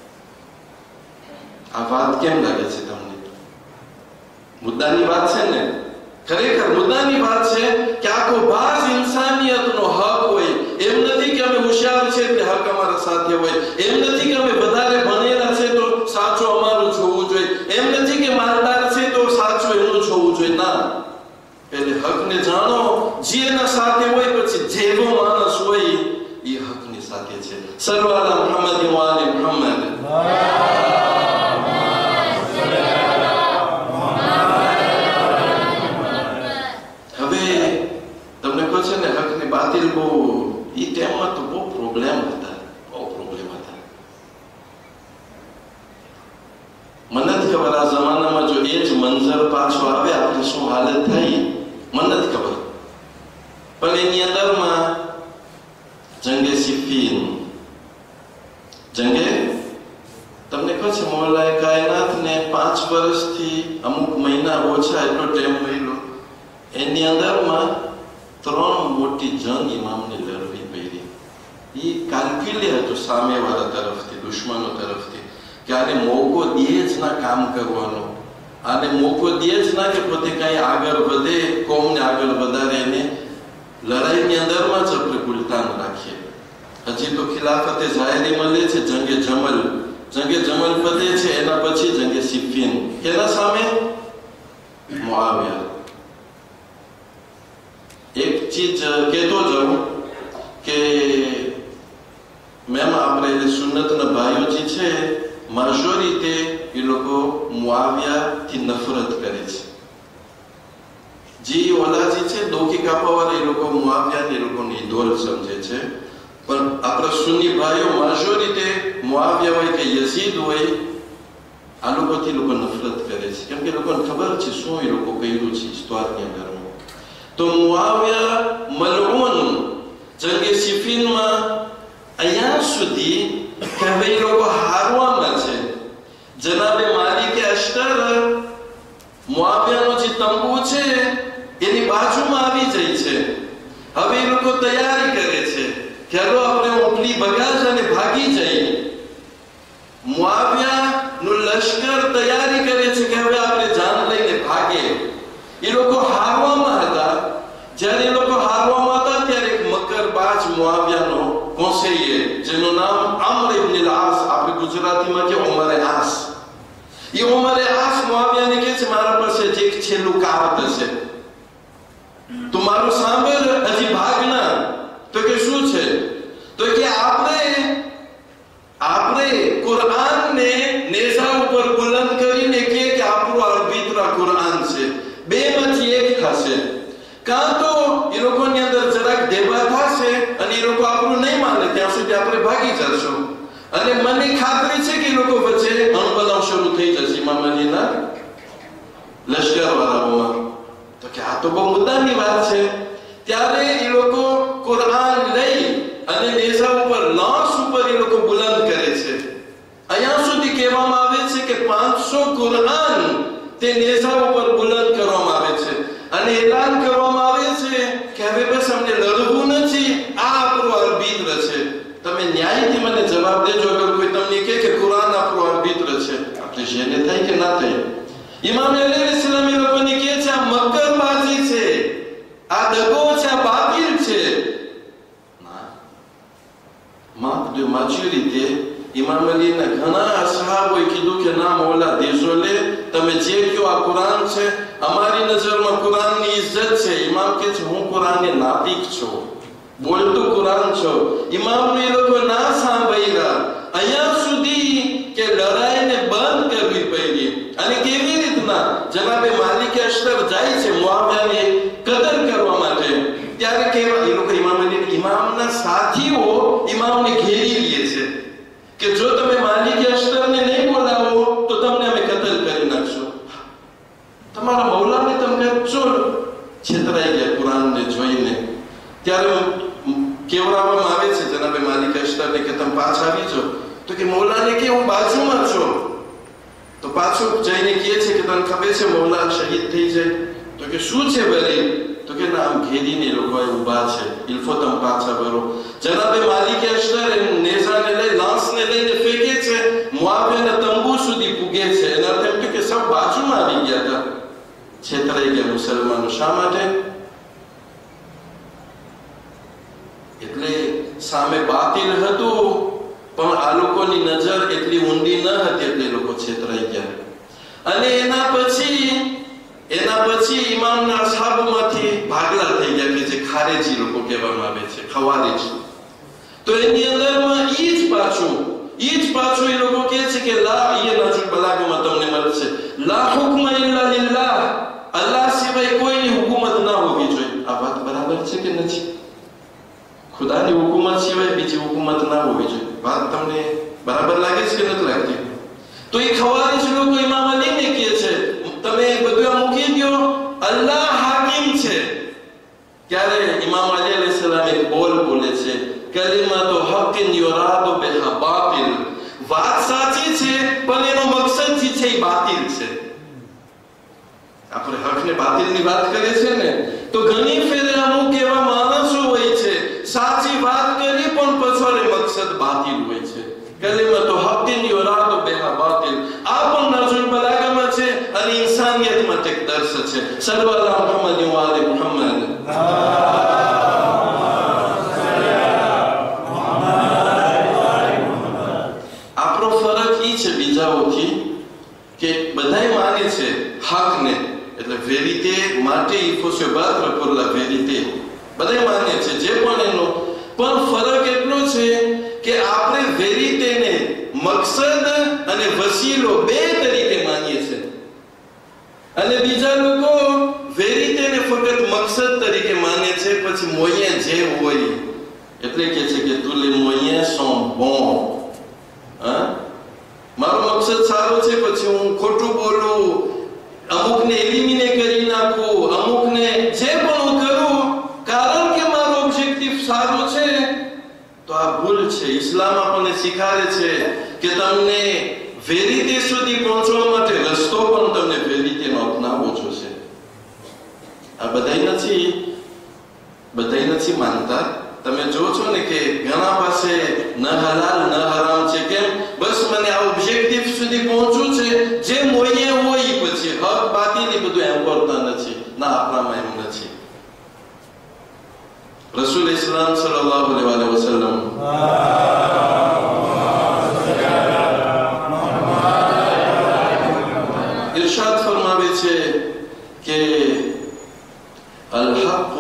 [SPEAKER 1] આ વાત કેમ લાગે છે તમને? મુદ્દાની વાત છે ને? ખરેખર મુદ્દાની વાત છે કે આખો ભાગ ઇન્સાનિયતનો હક હોય. એમ નથી કે અમે હોશિયાર છે એટલે હક અમારા સાથે હોય, એમ નથી કે અમે વધારે ભણેલા છે તો સાચું અમારું જોવું જોઈએ, એમ નથી કે માલદાર છે તો સાચું એનું જોવું જોઈએ. ના, એટલે હકને જાણો, જે એના સાથે હોય, પછી જેવો માણસ હોય એ હકની સાથે છે. સર્વાલા મુહમ્મદ વાલે મુહમ્મદ. છે ને હક ને બાતિલ બહુ ઈ ટાઈમમાં તો બહુ પ્રોબ્લેમ હતા. મને નથી ખબર આ જમાનામાં જો એ જ મંઝર પાછો આવે આપણે શું હાલત થાય મને નથી ખબર. પણ એની અંદરમાં જંગે સિફીન, જંગે તમને કહે છે મોલાએ કાયનાત ને 5 વર્ષથી અમુક મહિના ઓછા એટલો ટાઈમ મળ્યો. એની અંદરમાં 3 મોટી જંગ ઇમામને લડવી પડી. એ કાલ્ક્યુલે હતું સામેવાળા તરફથી, દુશ્મનો તરફથી, કે આને મોકો દે જ ના કામ કરવાનો, આને મોકો દે જ ના કે પોતે કઈ આગળ વધે, કોમને આગળ વધારે. એને લડાઈની અંદરમાં જ આપણે ગુલતાન રાખીએ. હજી તો ખિલાફતે જાહેરી મળે છે જંગે જમલ. જંગે જમલ પતે છે એના પછી જંગે સિફીન. કેના સામે? મુઆવિયા. એક ચીજ કહેતો જાઉં કે મેમ આપણે સુન્નતના ભાઈઓ જે છે મેજોરિટી એ લોકો મુઆવિયાથી નફરત કરે છે. જે ઓલાજી છે ડોકી કાપાવાળા એ લોકો મુઆવિયાને એ લોકોને ઇદોલ સમજે છે. પણ આપણા સુન્ની ભાઈઓ મેજોરિટી મુઆવિયા હોય કે યઝીદ હોય આ લોકોથી લોકો નફરત કરે છે, કેમ કે લોકોને ખબર છે શું એ લોકો કર્યું છે હિસ્ટોરની અંદરમાં. તો મુઆવિયા મલઉન જંગે સિફીનમાં અહીંયા સુધી કે હવે એ લોકો હારવામાં છે. જનાબે માલિકે અશ્તર મુઆવિયાનો જે તંબુ છે એની બાજુમાં આવી જાય છે. હવે એ લોકો તૈયારી કરે છે કે હાલો આપણે ઉપલી બગાજ અને ભાગી જઈએ. મુઆવિયાનું લશ્કર તૈયારી કરે છે કે હવે આપણે જાન લઈને ભાગે. એ લોકો હારવામાં હતા. જ્યારે એ લોકો હારવામાં હતા ત્યારે એક મકરબાજ મુઆવિયાનો કોસેયે જેનું નામ અમ્ર ઇબ્ન અલ-આસ, આપણે ગુજરાતીમાં કે ઉમરે આસ. એ ઉમરે આસ મુઆવિયાને કહે છે મારા પાસે એક છેલ્લું કામ થશે, તું મારું સાંભળ, હજી ભાગના. તો કે શું છે? તો કે આપણે કુરાનને નેઝા ઉપર બુલંદ કરીને કે આપણું અર્પિત્ર કુરાન છે. બેમાંથી એક થશે. કાં તો એ લોકોની અંદર જરાક દેવા થશે અને એ લોકો આપણું નહીં માને ત્યાં સુધી આપણે ભાગી જશું. અને મને ખાતરી છે કે એ લોકો વચ્ચે અણબનાવ શરૂ થઈ જશે ઇમામ અલીના લશ્કર વાળાઓમાં. તો કે આ તો બહુ મુદ્દાની વાત છે. ત્યારે એ લોકો કુરાન લઈ અને નેઝા ઉપર લોન્ચ ઉપર એ લોકો બુલંદ કરે છે. અહીંયા સુધી કહેવામાં આવે છે કે 500 કુરાન તે નેઝા ઉપર બુલંદ કરવામાં આવે છે અને એલાન કરવામાં આવે છે કે હવે બસ અમને લડવું નથી, આ આપણું અર્પિત્ર છે. તમે ન્યાયથી મને જવાબ દેજો. અગર કોઈ તમને કહે કે કુરાન આપણું અર્પિત્ર છે, આપણે જેને થાય કે ના થાય. ઇમામ અલી અલૈહિસ્સલામ એ લોકોને કહે છે આ મકરબાજી છે, આ દગો છે, આ બાતિલ છે. માર્ક de maturité ઇમામ અલીના ઘણા અસહાબોએ કીધું કે ના મોલા દેશોલે તમે જે કયો આ કુરાન છે, અમારી નજરમાં કુરાનની ઇજ્જત છે. ઇમામ કહે છે હું કુરાનને નાતિક છું, બોલતું કુરાન છો. ઇમામને એ લોકો ના સાંભળ્યા. અહીંયા સુધી કે લડાઈને બંધ કરવી પડી. અને કેવી રીતના જનાબે માલિકે અશ્તર જાય છે મુઆવિયાની કદર કરવા માટે. ત્યારે કેવા એ લોકો ઇમામના સાથીઓ પાછા આવી જાઓ. તો કે મૌલાને કે હું બાજુમાં છું. તો પાછું જઈને કહે છે કે તને ખબર છે મૌલા શહીદ થઈ જાય? તો કે શું છે વળી? તો કે ના, આમ ઘેરીને લોકો ઉભા છે, ઇલ્ફો તમે પાછા ભરો. જનાબે માલિક અશર નેઝાને લઈ લાંસને લઈને ફેંકે છે, મુઆવિયાના તંબુ સુધી પૂગે છે. એના અર્થ એમ કે સબ બાજુમાં આવી ગયા હતા. છેતરાઈ ગયા મુસલમાનો. શા માટે? એટલે સામે બાતિલ હતું, પણ આ લોકોની નજર એટલી ઊંડી ન હતી, એટલે લોકો છેતરાઈ ગયા. અને એના પછી ઇમામના અસહાબોમાંથી ભાગલા થઈ ગયા કે જે ખારેજી લોકો કહેવામાં આવે છે, ખવારીજ. તો એની અંદરમાં ઈ જ પાછું એ લોકો કહે છે કે લા, એ નજુલ બલાગમાં તમને મળશે, લા હુક્મ ઇલ્લા લિલ્લાહ, અલ્લાહ સિવાય કોઈની હુકુમત ના હોવી જોઈએ. આ વાત બરાબર છે કે નથી? ખુદાની હુકુમત સિવાય બીજી હુકુમત ના હોવી જોઈએ. વાત તમને બરાબર લાગે છે કે નથી લાગતી? તો એ ખવારીજ લોકો ઇમામ અલીને કહે છે તમે બધું મૂકી દો, અલ્લાહ હાકિમ છે. ત્યારે ઇમામ અલી અલૈહિસ સલામ એક બોલે છે, કલિમાતુ હક્કિન યુરાદુ બિહા બાતિલ. વાત સાચી છે, પણ એનો મકસદ જે છે એ બાતિલ છે. આપણે હક ને બાતિલની વાત કરીએ છીએ ને, તો ઘણી ફેરે અમુક એવા માણસો હોય છે સાચી વાત કરી પણ પછવાડે મકસદ બાતિલ હોય છે. કલિમાતુ હક્કિન યુરાદુ બિહા બાતિલ, આ પણ નજુલ બલાગામાં છે અને ઇન્સાનિયતમાં એક દર્શ છે. સલ્લલ્લાહુ મુહમ્મદ વ આલે મુહમ્મદ. આપણો ફરક ઈ છે બીજાઓથી કે બધાય માને છે હકને, એટલે વેરીતે માટે ઈ ફોસે બાત્ર પર લા વેરીતે બધાય માને છે જે પણ એનો, પણ ફરક એટલો છે કે આપણે વેરીતેને મકસદ અને વસીલો બે તરીકે માનીએ છીએ, અને બીજા લોકો વેરીતેને ફક્ત મકસદ તરીકે માને છે. પછી મોયે જે હોય એટલે કે છે કે તું લે મોયે સો બોન, મારો મકસદ સારો છે, પછી હું ખોટું બોલું, અમુકને એલિમિને કરી નાખું, અમુકને જે પણ હું કરું કારણ કે મારો ઓબ્જેક્ટિવ સારો છે, તો આ ભૂલ છે. ઇસ્લામ આપણને શીખવાડે છે કે તમને વેરીતે સુધી પહોંચવા માટે રસ્તો પણ તમને વેરીતેનો અપનાવવો જોશે. આ બધાય નથી માનતા. તમે જો છો ને કે ઘણા પાસે ન હલાલ ન હરામ છે. કેમ? બસ મને આ ઓબ્જેક્ટિવ સુધી પહોંચવું છે, જે મોયે હોય પછી હક બાતિલ બધું એમ કરતા નથી. ના, આપણામાં એમ નથી. રસૂલ ઇસ્લામ સલ્લલ્લાહુ અલૈહિ વસલ્લમ ઇરશાદ ફરમાવે છે કે અલ હક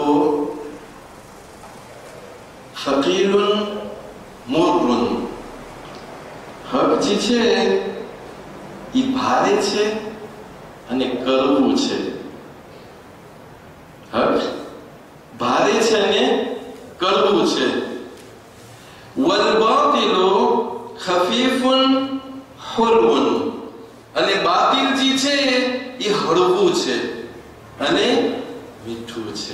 [SPEAKER 1] ફકીલુન મુરરુન. હક જે છે એ ભારે છે અને કડવું છે. હક ભારે છે અને કડવું છે. વલ બાતિલુ ખફીફુન હુલવુન, અને બાતિલ જે છે એ હળવું છે અને મીઠું છે.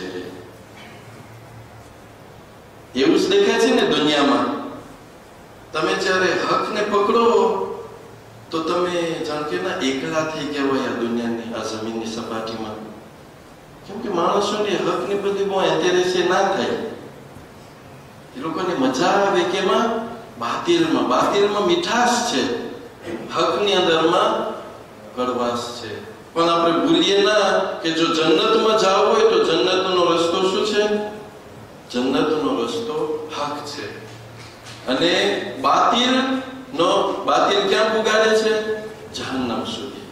[SPEAKER 1] એવું જ દેખાય છે ને દુનિયામાં. તમે જ્યારે હકને પકડો તો તમે જાણ કે ના એકલા થઈ ગયા હોય આ દુનિયાની, આ જમીનની સપાટીમાં. કેમ કે માણસોની હકની બધી બહુ એન્ટેરેસે ના થાય. એ લોકોને મજા આવે કેમાં? બાતિલમાં. બાતિલમાં મીઠાશ છે, હકની અંદરમાં કડવાશ છે. પણ આપણે ભૂલીએ ના કે જો જન્નતમાં જવું હોય તો જન્નતનો રસ્તો શું છે? જન્નતનો રસ્તો હક છે. અને બાતિલ ક્યાં પુગાડે છે? જહન્નમ સુધી.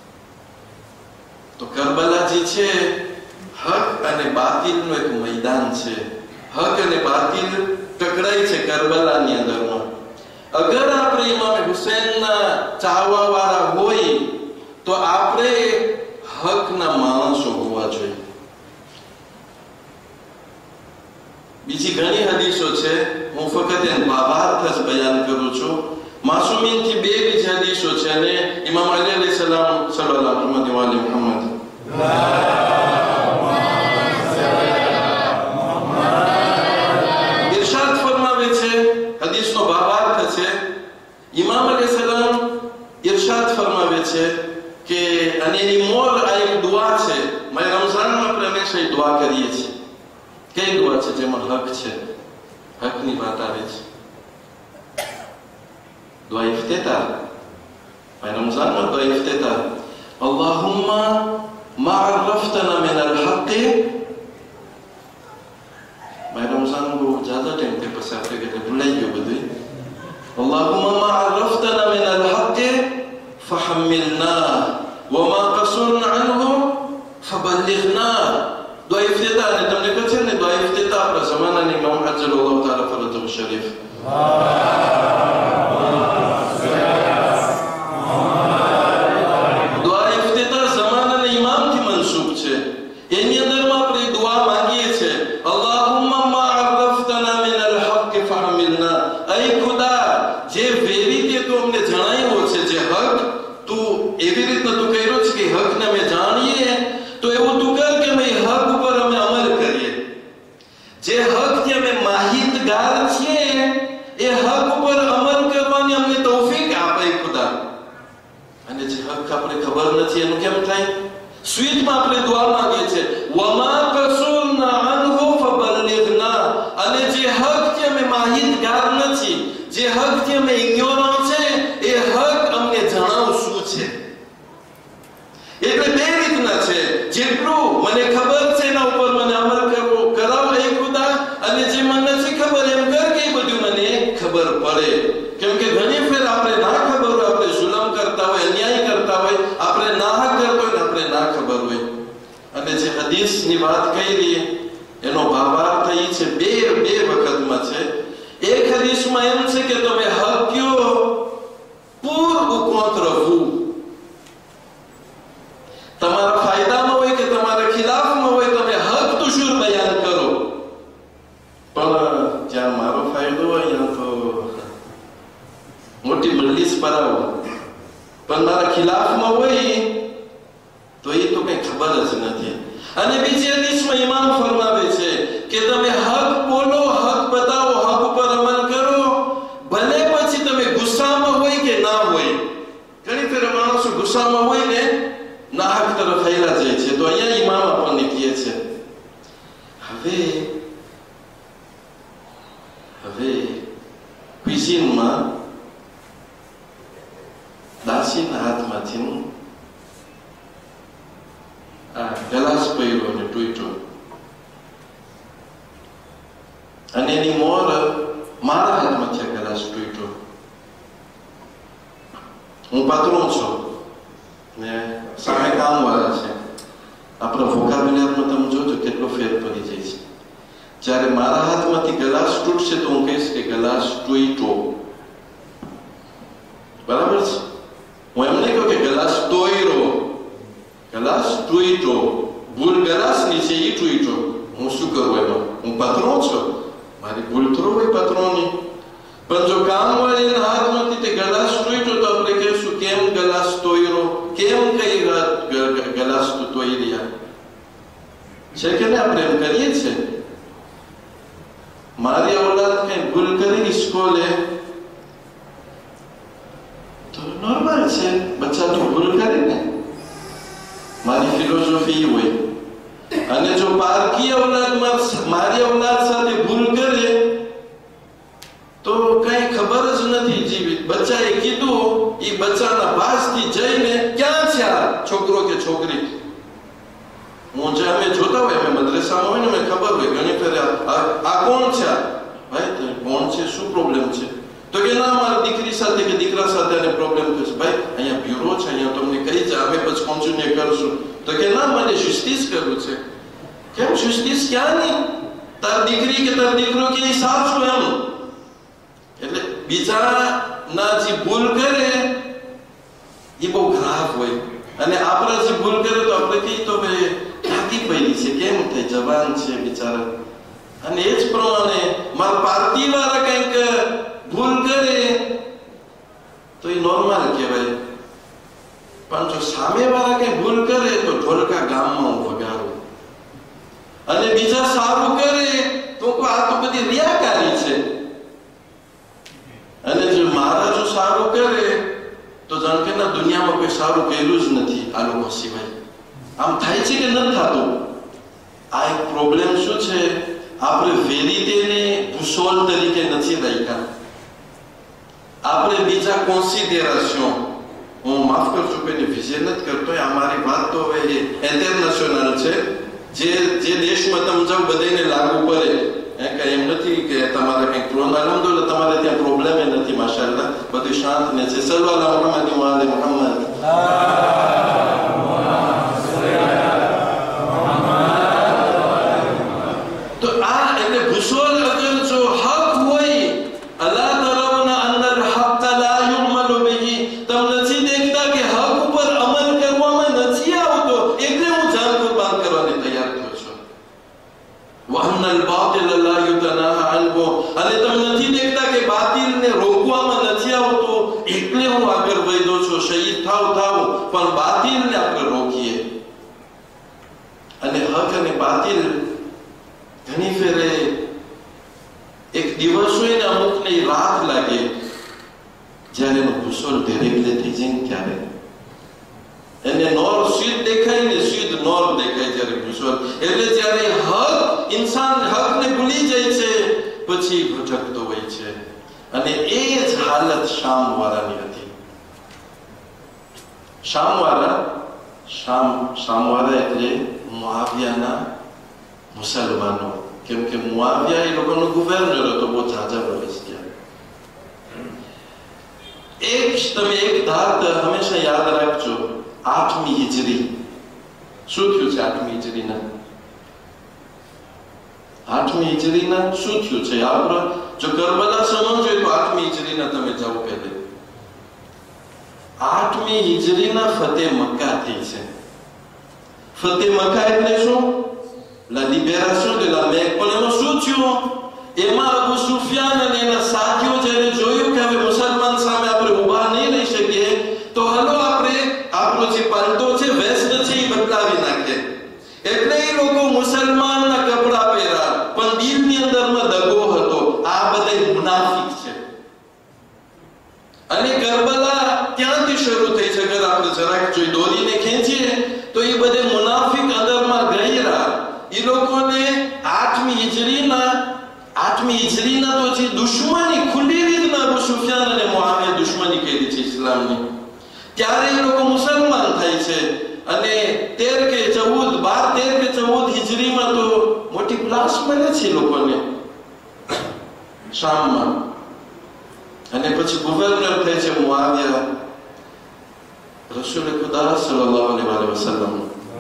[SPEAKER 1] તો કરબલા જે છે હક અને બાતિલનું એક મેદાન છે. હક અને બાતિલ ટકરાય છે કરબલાની અંદરમાં. અગર આપણે ઇમામ હુસૈનના ચાહવા વાળા હોય તો આપણે હકના માણસો હોવા જોઈએ. બીજી ઘણી હદીસો છે, હું ફક્ત એનો ભાવાર્થ જ બયાન કરું છું. માસુમીનથી બે બીજી હદીસો છે, અને ઇમામ અલી અલૈહિ સલામ સલ્લલ્લાહુ અલૈહિ મુહમ્મદ ઇરશાદ ફરમાવે છે, હદીસનો ભાવાર્થ કે અને એની મોર આ એક દુઆ છે. મેં રમઝાનમાં આપણે હંમેશા દુઆ કરીએ છીએ. કઈ દુઆ છે જેમાં હક છે, હકની વાત આવે છે? દુઆ ઇફ્તિતાહ. મેં રમઝાનમાં દુઆ ઇફ્તિતાહ, અલ્લાહુમ્મા મા અરફતના મિન અલ-હક. મેં રમઝાન બહુ જ્યાદા ટાઈમથી પસાર થઈ ગયો, ભૂલાઈ ગયું બધું. અલ્લાહુમ્મા મા અરફતના મિન અલ-હક ફહમ્મિલના વમા કસુરના અન્હુ ફબલ્લિગના. દુઆ ઇફ્તિતાહ. અને તમને કહે છે ને દુઆ ઇફ્તિતાહ આપણા જમાનાની ઇમામ અજ્જલલ્લાહુ તાલા ફરજહુ શરીફ. દુઆ ઇફ્તિતાહ જમાનાના ઇમામથી મનસૂબ છે. એની અંદરમાં આપણે દુઆ માંગીએ છીએ, અલ્લાહુમ્મા મા અરફતના મિન અલ-હક ફહમ્મિલના. એ ખુદા, જે વેરી તે તું અમને જણાવ્યો છે, જે હક તું એવી રીતના તું કર્યો છે કે હકને અમે જાણીએ, તો એવું તું કર કે અમે હક ઉપર અમે અમલ કરીએ. જે હકથી અમે માહિતગાર છીએ એ હક ઉપર અમલ કરવાની અમને તૌફીક આપે ખુદા. અને જે હક આપણે ખબર નથી એનું કેમ થાય? સ્વીટમાં આપણે દુઆ માંગીએ છીએ, વમા કસુરના અન્હુ ફબલ્લિગના. અને જે હકથી અમે માહિતગાર નથી, જે હકથી અમે ઇગ્નોરન્ટ છે, એ હક અમને જણાવ શું છે. એટલે બે રીતના છે. જેટલું મને ખબર છે એના ઉપર મને અમલ કરવો કરાવો એ ખુદા, અને જે મને નથી ખબર એમ કર કે બધું મને ખબર પડે. કેમ કે ઘણી ફેર આપણે ના ખબર હોય, આપણે જુલમ કરતા હોય, અન્યાય કરતા હોય, આપણે નાહક કરતા હોય ને આપણે ના ખબર હોય. અને જે હદીસની વાત કરી એનો ભાવાર્થ એ છે, બે વખતમાં છે. એક હદીસમાં એમ છે કે તમે હક્યો પૂર્વ કોંતરવું, તમારા ફાયદામાં હોય કે તમારા ખિલાફમાં હોય, તમે હક તો શુર બયાન કરો. પણ જ્યાં મારો ફાયદો હોય ત્યાં તો મોટી મજલિસ પરાવો, પણ મારા ખિલાફમાં હોય તો એ તો કઈ ખબર જ નથી. અને બીજી હદીસમાં ઇમામ ફરમાવે છે કે તમે હક બોલો, હક બતાવો, હક ઉપર અમલ કરો, ભલે પછી તમે ગુસ્સામાં હોય કે ના હોય. ઘણી ફેર માણસો ગુસ્સામાં હોય ને નાહક તરફ ફેલા જાય છે. તો અહીંયા ઇમામ આપણને કહે છે, હવે ક્વિઝિનમાં દાસીના હાથમાંથી આ ગ્લાસ પડ્યો અને તૂટ્યો, અને એની મોર મારા હાથમાંથી આ ગ્લાસ તૂટ્યો. હું પાતળો છું ને સામે કામ વાળા છે. આપણા વોકાબ્યુલરીમાં તમે જોજો કેટલો ફેર પડી જાય છે. જ્યારે મારા હાથમાંથી ગ્લાસ તૂટશે તો હું કહીશ કે ગ્લાસ તૂટ્યો. બરાબર છે? હું એમ નહીં કહું કે ગ્લાસ તોડ્યો, ગ્લાસ તૂટ્યો. ભૂલ ગ્લાસની છે, એ તૂટ્યો. હું શું કરું એમાં? હું પાતળો છું, મારી ભૂલ થોડો હોય પાતળોની. પણ જો કામવાળીના હાથમાંથી તે ગ્લાસ તૂટ્યો તો આપણે કહીશું કેમ ગ્લાસ તોડ્યો, કેમ કઈ ગ્લાસ તોડી રહ્યા છે કે આપણે એમ કરીએ છીએ. મારી औलाद કઈ ભૂલ કરી સ્કૂલે તો નોર્મલ છે, બચ્ચા તો ભૂલ કરે ને. મારી ફિલોસોફી હોય. અને જો પારકી औलादમાં મારી औलाद સાથે ભૂલ કરે તો કઈ ખબર જ નથી જીવિત. બચ્ચાએ કીધું, એ બચ્ચાના ભાસથી જઈને ક્યાં છે આ છોકરો કે છોકરી. હું જે અમે જોતા હોય, અમે મદ્રસામાં હોય ને અમે ખબર હોય ઘણી ફેર આ કોણ છે, ભાઈ કોણ છે, શું પ્રોબ્લેમ છે? તો કે ના મારી દીકરી સાથે કે દીકરા સાથે આને પ્રોબ્લેમ થશે. ભાઈ અહીંયા બ્યુરો છે, અહીંયા તમને કહી છે, અમે પછી કોન્ટિન્યુ કરશું. તો કે ના મને જસ્ટિસ કરવું છે. કેમ જસ્ટિસ ક્યાંની? તાર દીકરી કે તાર દીકરો કે સાચું એમ. એટલે બીજાના જે ભૂલ કરે એ બહુ ખરાબ હોય, અને આપણા જે ભૂલ કરે તો આપણે કહીએ તો ભાઈ થાકી પડી છે, કેમ થાય, જવાન છે બિચારા. અને એ જ પ્રમાણે મારા પાર્ટી વાળા કંઈક ભૂલ કરે તો એ નોર્મલ કહેવાય. પણ જો સામે વાળા કઈ ભૂલ કરે તો ઢોલકા ગામમાં હું વગાડું. અને બીજા સારું કરે તો આ તો બધી રિયાકારી છે. અને જો મારા જો સારું કરે તો જાણ કે ના દુનિયા દુનિયામાં કોઈ સારું કર્યું જ નથી આ લોકો સિવાય. આમ થાય છે કે નથી થતું? આ એક પ્રોબ્લેમ શું છે, આપણે વેરી તેને ભૂસોલ તરીકે નથી રાખ્યા. આપણે બીજા કોન્સિડરેશન, હું માફ કરજો કોઈને વિજય નથી કરતો, અમારી વાત તો હવે ઇન્ટરનેશનલ છે. જે દેશમાં તમે જાઓ બધાને લાગુ પડે. એમ નથી કે તમારે કંઈક અલહમદુલિલ્લાહ તમારે ત્યાં પ્રોબ્લેમ નથી, માશાઅલ્લાહ બધું શાંત ને છે. સલ્લલ્લાહુ અલૈહિ મુહમ્મદ. તો આ એટલે ભૂસોલ અગર જો હક હોય, અલા તરવના અંદર હક લા યુમલ બિહી, તમે નથી દેખતા કે હક ઉપર અમલ કરવામાં નથી આવતો, એટલે હું જાન કુરબાન કરવાની તૈયાર થયો છું. વહનલ બાતિલ લા યુતનાહા અનહુ, અને તમે નથી દેખતા કે બાતિલને રોકવામાં નથી આવતો, એટલે હું આગળ વધ્યો છું. શહીદ થાવ પણ બાતિલને આપણે રોકીએ. અને હક અને બાતિલ ઘણી ફેરે એક દિવસ હોય ને અમુક ને રાત લાગે, જ્યારે એનો ભૂસોલ ડિરેક્ટલી થઈ જાય ને ત્યારે એને નોર સીધ દેખાય ને સીધ નોર દેખાય જ્યારે ભૂસોલ. એટલે જ્યારે હક ઇન્સાન હકને ભૂલી જાય છે પછી ભટકતો હોય છે. અને એ જ હાલત શામ વાળાની હતી. શામ વાળા એટલે મુઆવિયાના મુસલમાનો, કેમ કે મુઆવિયા એ લોકોનો ગવર્નર હતો બહુ ઝાઝા વર્ષ ત્યાં. તમે એક ધાત હંમેશા યાદ રાખજો, 8મી હિજરી. શું થયું છે 8મી હિજરીના? 8મી હિજરીના શું થયું છે? આપણે જો કરબલા સમજો તો 8મી હિજરીના તમે જાઓ પહેલે. 8મી હિજરીના ફતેહ મક્કા થઈ છે. ફતેહ મક્કા એટલે શું? La libération de la Mecque. પણ એમાં શું થયું? એમાં અબુ સુફિયાન અને એના સાથીઓ જ્યારે જોયું કે હવે મુસલમાન સામે આપણે ઊભા નહીં રહી શકીએ, તો હાલો આપણે આપણો જે પલટો છે, વેસ્ટ છે, એ બદલાવી નાખીએ. એટલે એ લોકો મુસલમાનના કપડા પહેર્યા, પણ દિલની અંદરમાં દગો હતો. આ બધા મુનાફિક છે. અને કરબલા ત્યાંથી શરૂ થઈ છે. અગર આપણે જરાક જોઈ દોરીને ખેંચીએ તો એ બધે મુનાફિક અંદરમાં ગયેલા. એ લોકોને 8મી હિજરીના તો જે દુશ્મની ખુલ્લી રીતના અબુ સુફિયાન અને મુઆવિયા દુશ્મની કરી છે ઇસ્લામની, ત્યારે એ લોકો મુસલમાન થાય છે. અને 13 કે 14 હિજરીમાં તો મોટી પ્લાસ મળે છે લોકોને શામમાં. અને પછી ગવર્નર થાય છે મુઆવિયા. રસૂલ ખુદા સલ્લલ્લાહુ અલૈહિ વસલ્લમ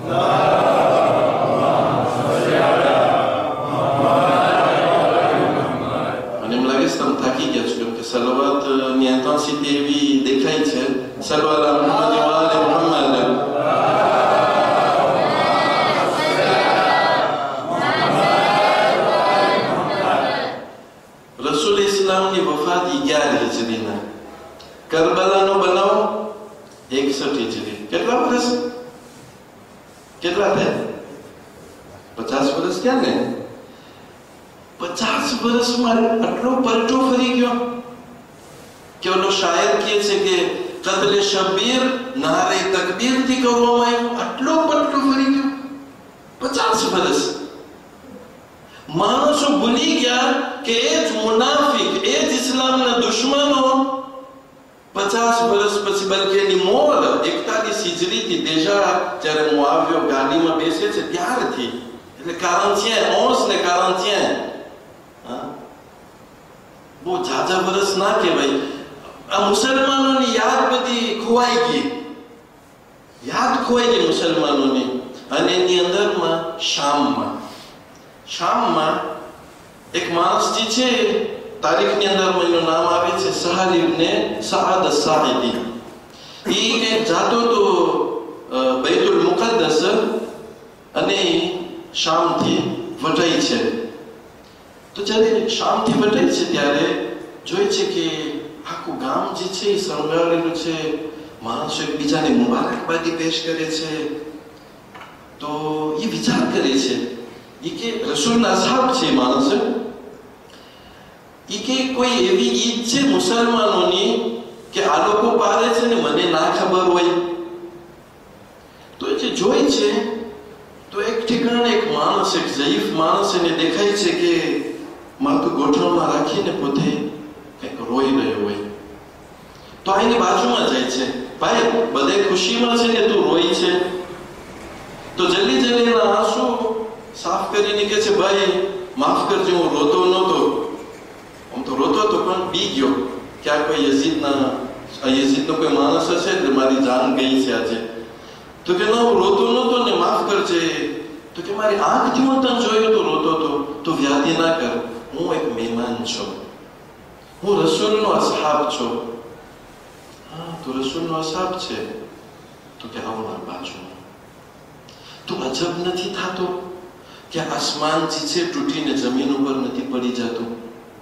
[SPEAKER 1] થાકી ગયા છો, કેમ કે સલવાતની ઇન્ટેન્સિટી એવી દેખાય છે. સલ્લલ્લાહુ અલૈહિ મુહમ્મદ. રસૂલ ઇસ્લામની વફાત 11 હિજરીના. કરબલાનો બનાવ 61 હિજરી. કેટલા વર્ષ? કેટલા થાય? 50 વર્ષ ક્યાં ને? 50 વર્ષમાં આટલો પલટો ફરી ગયો કે ઓલો શાયર કહે છે કે કતલે શબીર નારે તકબીર થી કરવામાં આવ્યો. આટલો પલટો ફરી ગયો 50 વર્ષ. માણસો ભૂલી ગયા કે એ જ મુનાફિક, એ જ ઇસ્લામના દુશ્મનો 50 વર્ષ પછી, બલકે એની મોર 41 હિજરીથી દેજા જ્યારે મુઆવિયા ગાડીમાં બેસે છે ત્યારથી, એટલે 41 ને 41 બહુ ઝાઝા વર્ષ ના કહેવાય. આ મુસલમાનોની યાદ બધી ખોવાઈ ગઈ મુસલમાનોની. અને એની અંદરમાં શામમાં એક માણસ જે છે, તારીખની અંદરમાં એનું નામ આવે છે સહલ ઇબ્ન સઆદ અસ-સાઇદી. એ જાતો તો બૈતુલ મુકદ્દસ અને શામથી વટાઈ છે. તો જ્યારે શામથી વટાઈ છે ત્યારે જોઈ છે કે આખું ગામ જે છે એ શણગારેલું છે, માણસો એકબીજાને મુબારકબાદી પેશ કરે છે. તો એ વિચાર કરે છે એ કે રસૂલના અસહાબ છે માણસ, એ કે કોઈ એવી ઈદ છે મુસલમાનોની કે આ લોકો પારે છે ને મને ના ખબર હોય. તો જે જોઈ છે તો એક ઠેકાણે એક માણસ, એક ઝયીફ માણસ એને દેખાય છે કે માથું ગોઠણમાં રાખીને પોતે કંઈક રોઈ રહ્યો હોય. તો આ એની બાજુમાં જાય છે, ભાઈ બધે ખુશીમાં છે ને તું રોઈ છે? તો જલ્દી જલ્દી એના આંસુ સાફ કરીને કે છે, ભાઈ માફ કરજો, હું રોતો નહોતો. હું તો રોતો હતો પણ બી ગયો કે આ કોઈ યઝીદનો કોઈ માણસ હશે એટલે મારી જાન ગઈ છે આજે. તો કે ના, હું રોતો નહોતો ને માફ કરજે. તો કે મારી આંખથી હું તને જોયો તો રોતો હતો. તું વ્યાધિ ના કર, હું એક મહેમાન છું, હું રસૂલનો અસહાબ છું. હા, તું રસૂલનો અસહાબ છે? તો કે આવો મારી બાજુમાં. તું અજબ નથી થતો કે આસમાન જે છે તૂટીને જમીન ઉપર નથી પડી જતું?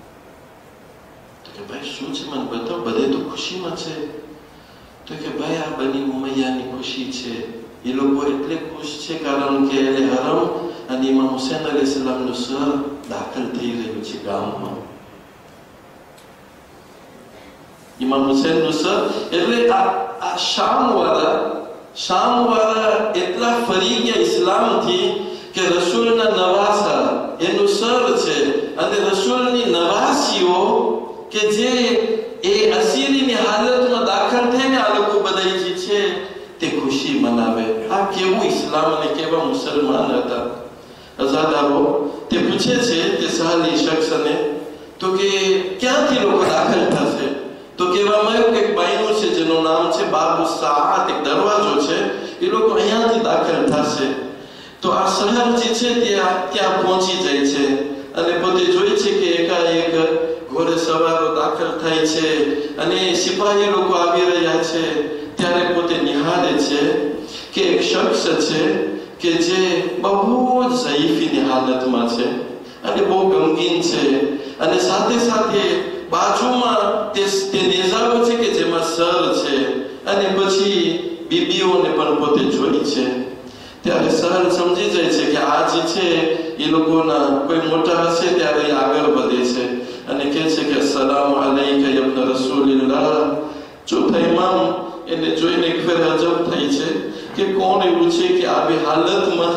[SPEAKER 1] તો કે ભાઈ શું છે, મને બતાવ, બધે તો ખુશીમાં છે. તો કે ભાઈ આ બની ઉમૈયાની ખુશી છે. એ લોકો એટલે ખુશ છે કારણ કે એને હરમ અને ઇમામ હુસૈન અલૈહિસ સલામનું સર દાખલ થઈ રહ્યું છે ગામમાં. ઇમામ હુસૈનનું સર એટલે આ શામ વાળા એટલા ફરી ગયા ઇસ્લામથી કે રસૂલના નવાસા એનું સર છે. અને રસૂલની નવાસીઓ કે જે એ અસીરીની હાલતમાં દાખલ થઈને આ લોકો બધા જે છે તે ખુશી મનાવે. આ કેવું ઇસ્લામ અને કેવા મુસલમાન હતા. અઝાદારો તે પૂછે છે તે સહાલી શખ્સને, તો કે ક્યાંથી લોકો દાખલ થશે? તો કહેવામાં આવ્યું કે એક બાયનું છે જેનું નામ છે બાબુ સાઆત, એક દરવાજો છે, એ લોકો અહીંયાથી દાખલ થશે. તો આ શહેર જે છે ત્યાં પહોંચી જાય છે અને પોતે જોઈ છે કે એકાએક ઘોડે સવારો દાખલ થાય છે અને સિપાહી લોકો આવી રહ્યા છે. ત્યારે પોતે નિહાળે છે કે એક શખ્સ છે કે જે બહુ જ ઝયીફીની હાલતમાં છે અને બહુ ગમગીન છે. અને સાથે સાથે બાજુમાં તે નેઝાઓ છે કે જેમાં સર છે અને પછી બીબીઓને પણ પોતે જોઈ છે. ત્યારે સર સમજી જાય છે કે આ જે છે એ લોકોના કોઈ મોટા હશે. ત્યારે આગળ વધે છે અને કહે છે કે સલામ અલૈકા યબ્ન રસૂલિલ્લાહ. ચોથા ઇમામ એને જોઈને એક ફેર અજબ થઈ છે કે કોણ એવું છે કે આવી હાલતમાં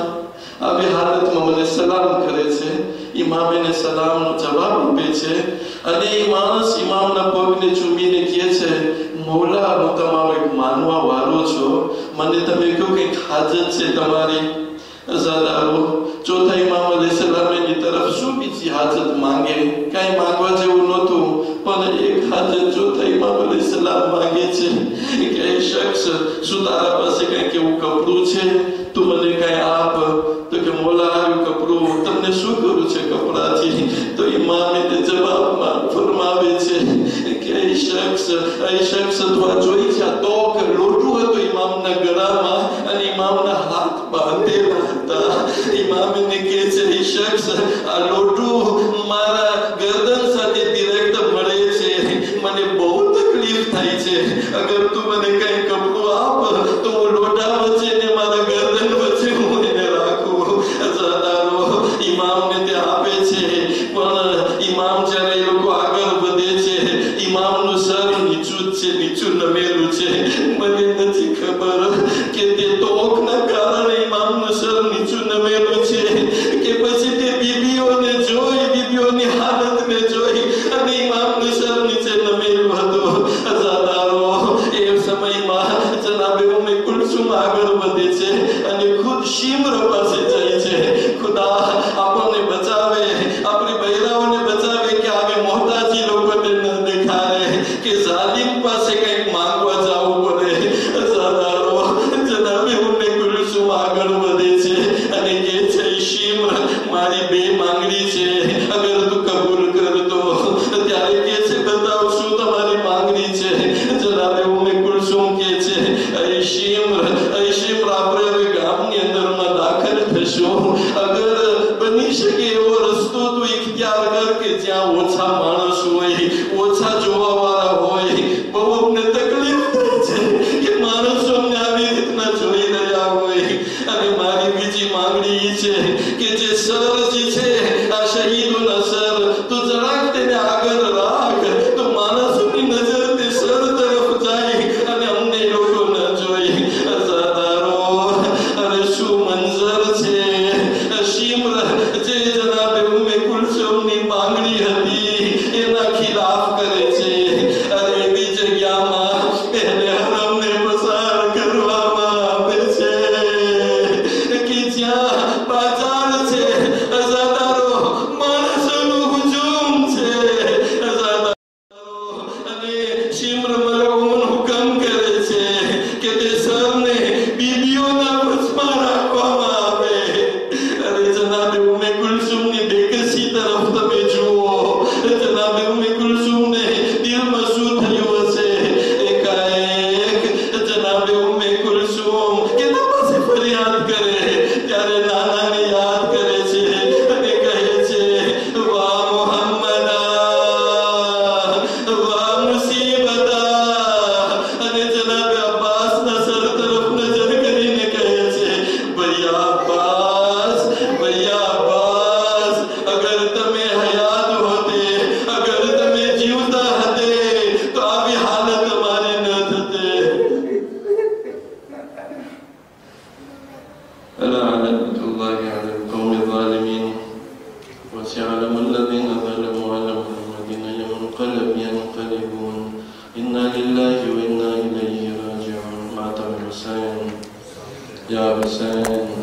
[SPEAKER 1] મને સલામ કરે છે. ઇમામ એને સલામનો જવાબ આપે છે અને એ માણસ ઇમામના પગને ચૂમીને કહે છે, મૌલા, હું તમારો એક માનવા વાળો છું, મને તમે કહો કંઈક હાજત છે તમારી? અઝાદારો ચોથા ઇમામ અલૈહિસ્સલામ એની તરફ શું બીજી હાજત માંગે? કાંઈ માંગવા જેવું નહોતું, પણ એક હાજત ચોથા ઇમામ અલૈહિસ્સલામ માંગે છે કે એ શખ્સ, શું તારા પાસે કંઈક એવું કપડું છે? તું મને કાંઈ આપ. તો કે મોલા, આવ્યું કપડું, તમને શું કરું છે કપડાથી? તો ઇમામે તે જવાબમાં ફરમાવે છે કે એ શખ્સ તો આ જોઈ છે, આ તો લોટું હતું ઇમામના ગળામાં અને ઇમામના હાથ બાંધેલા હતા. ઇમામ એને કહે છે, એ શખ્સ, આ લોટું મારા ગરદન સાથે ડિરેક્ટ મળે છે, મને બહુ તકલીફ થાય છે. અગર તું મને કઈ કપડું આપ તો હું લોટા વચ્ચે ને મારા ગરદન વચ્ચે હું એને રાખું. અઝાદારો ઇમામને તે આપે છે, પણ ઇમામ જ્યારે એ લોકો આગળ વધે છે, ઇમામનું સર નીચું નમેલું છે. મને નથી ખબર કે તે તોકના કારણે ઇમામનું સર નીચું નમેલું છે કે પછી તે બીબીઓની હાલતને જોઈ અને ઇમામનું સર નીચે નમેલું હતું. અઝાદારો એ સમયમાં જનાબે ઉમ્મે કુલસુમ આગળ વધે છે અને ખુદ શિમ્ર પાસે જાય છે. ખુદા આપણને બચાવે, આપણી બૈરાઓને બચાવે કે આવે મોહતાજી લોકોને ન દેખાડે કે જાલિમ પાસે કંઈક માંગવા જવું પડે. અઝાદારો જનાબે ઉમ્મે કુલસુમ આગળ વધે છે અને કહે છે, શિમ્ર, મારી બે માંગણી છે, અગર તું કબૂલ કરતો. ત્યારે કહે છે, બતાવ શું તમારી માંગણી છે? જનાબે ઉમ્મે કુલસુમ કહે છે, શિમ્ર, આપણે હવે ગામની અંદરમાં દાખલ થશું. અગર બની શકે એવો રસ્તો તું ઇખ્તિયાર કર કે જ્યાં ઓછા માણસ હોય, ઓછા જોવા વાળા હોય. બહુ અમને તકલીફ થાય છે કે માણસો અમને આવી રીતના જોઈ રહ્યા હોય. અને મારી બીજી માંગણી છે કે જે સર જે છે, આ શહીદોના સર, તું જરાક તેને આગળ રાખ તો માણસોની નજર તે સર તરફ منقلب ينقلبون إنا لله وإنا إليه راجعون. मातम हुसैन या हुसैन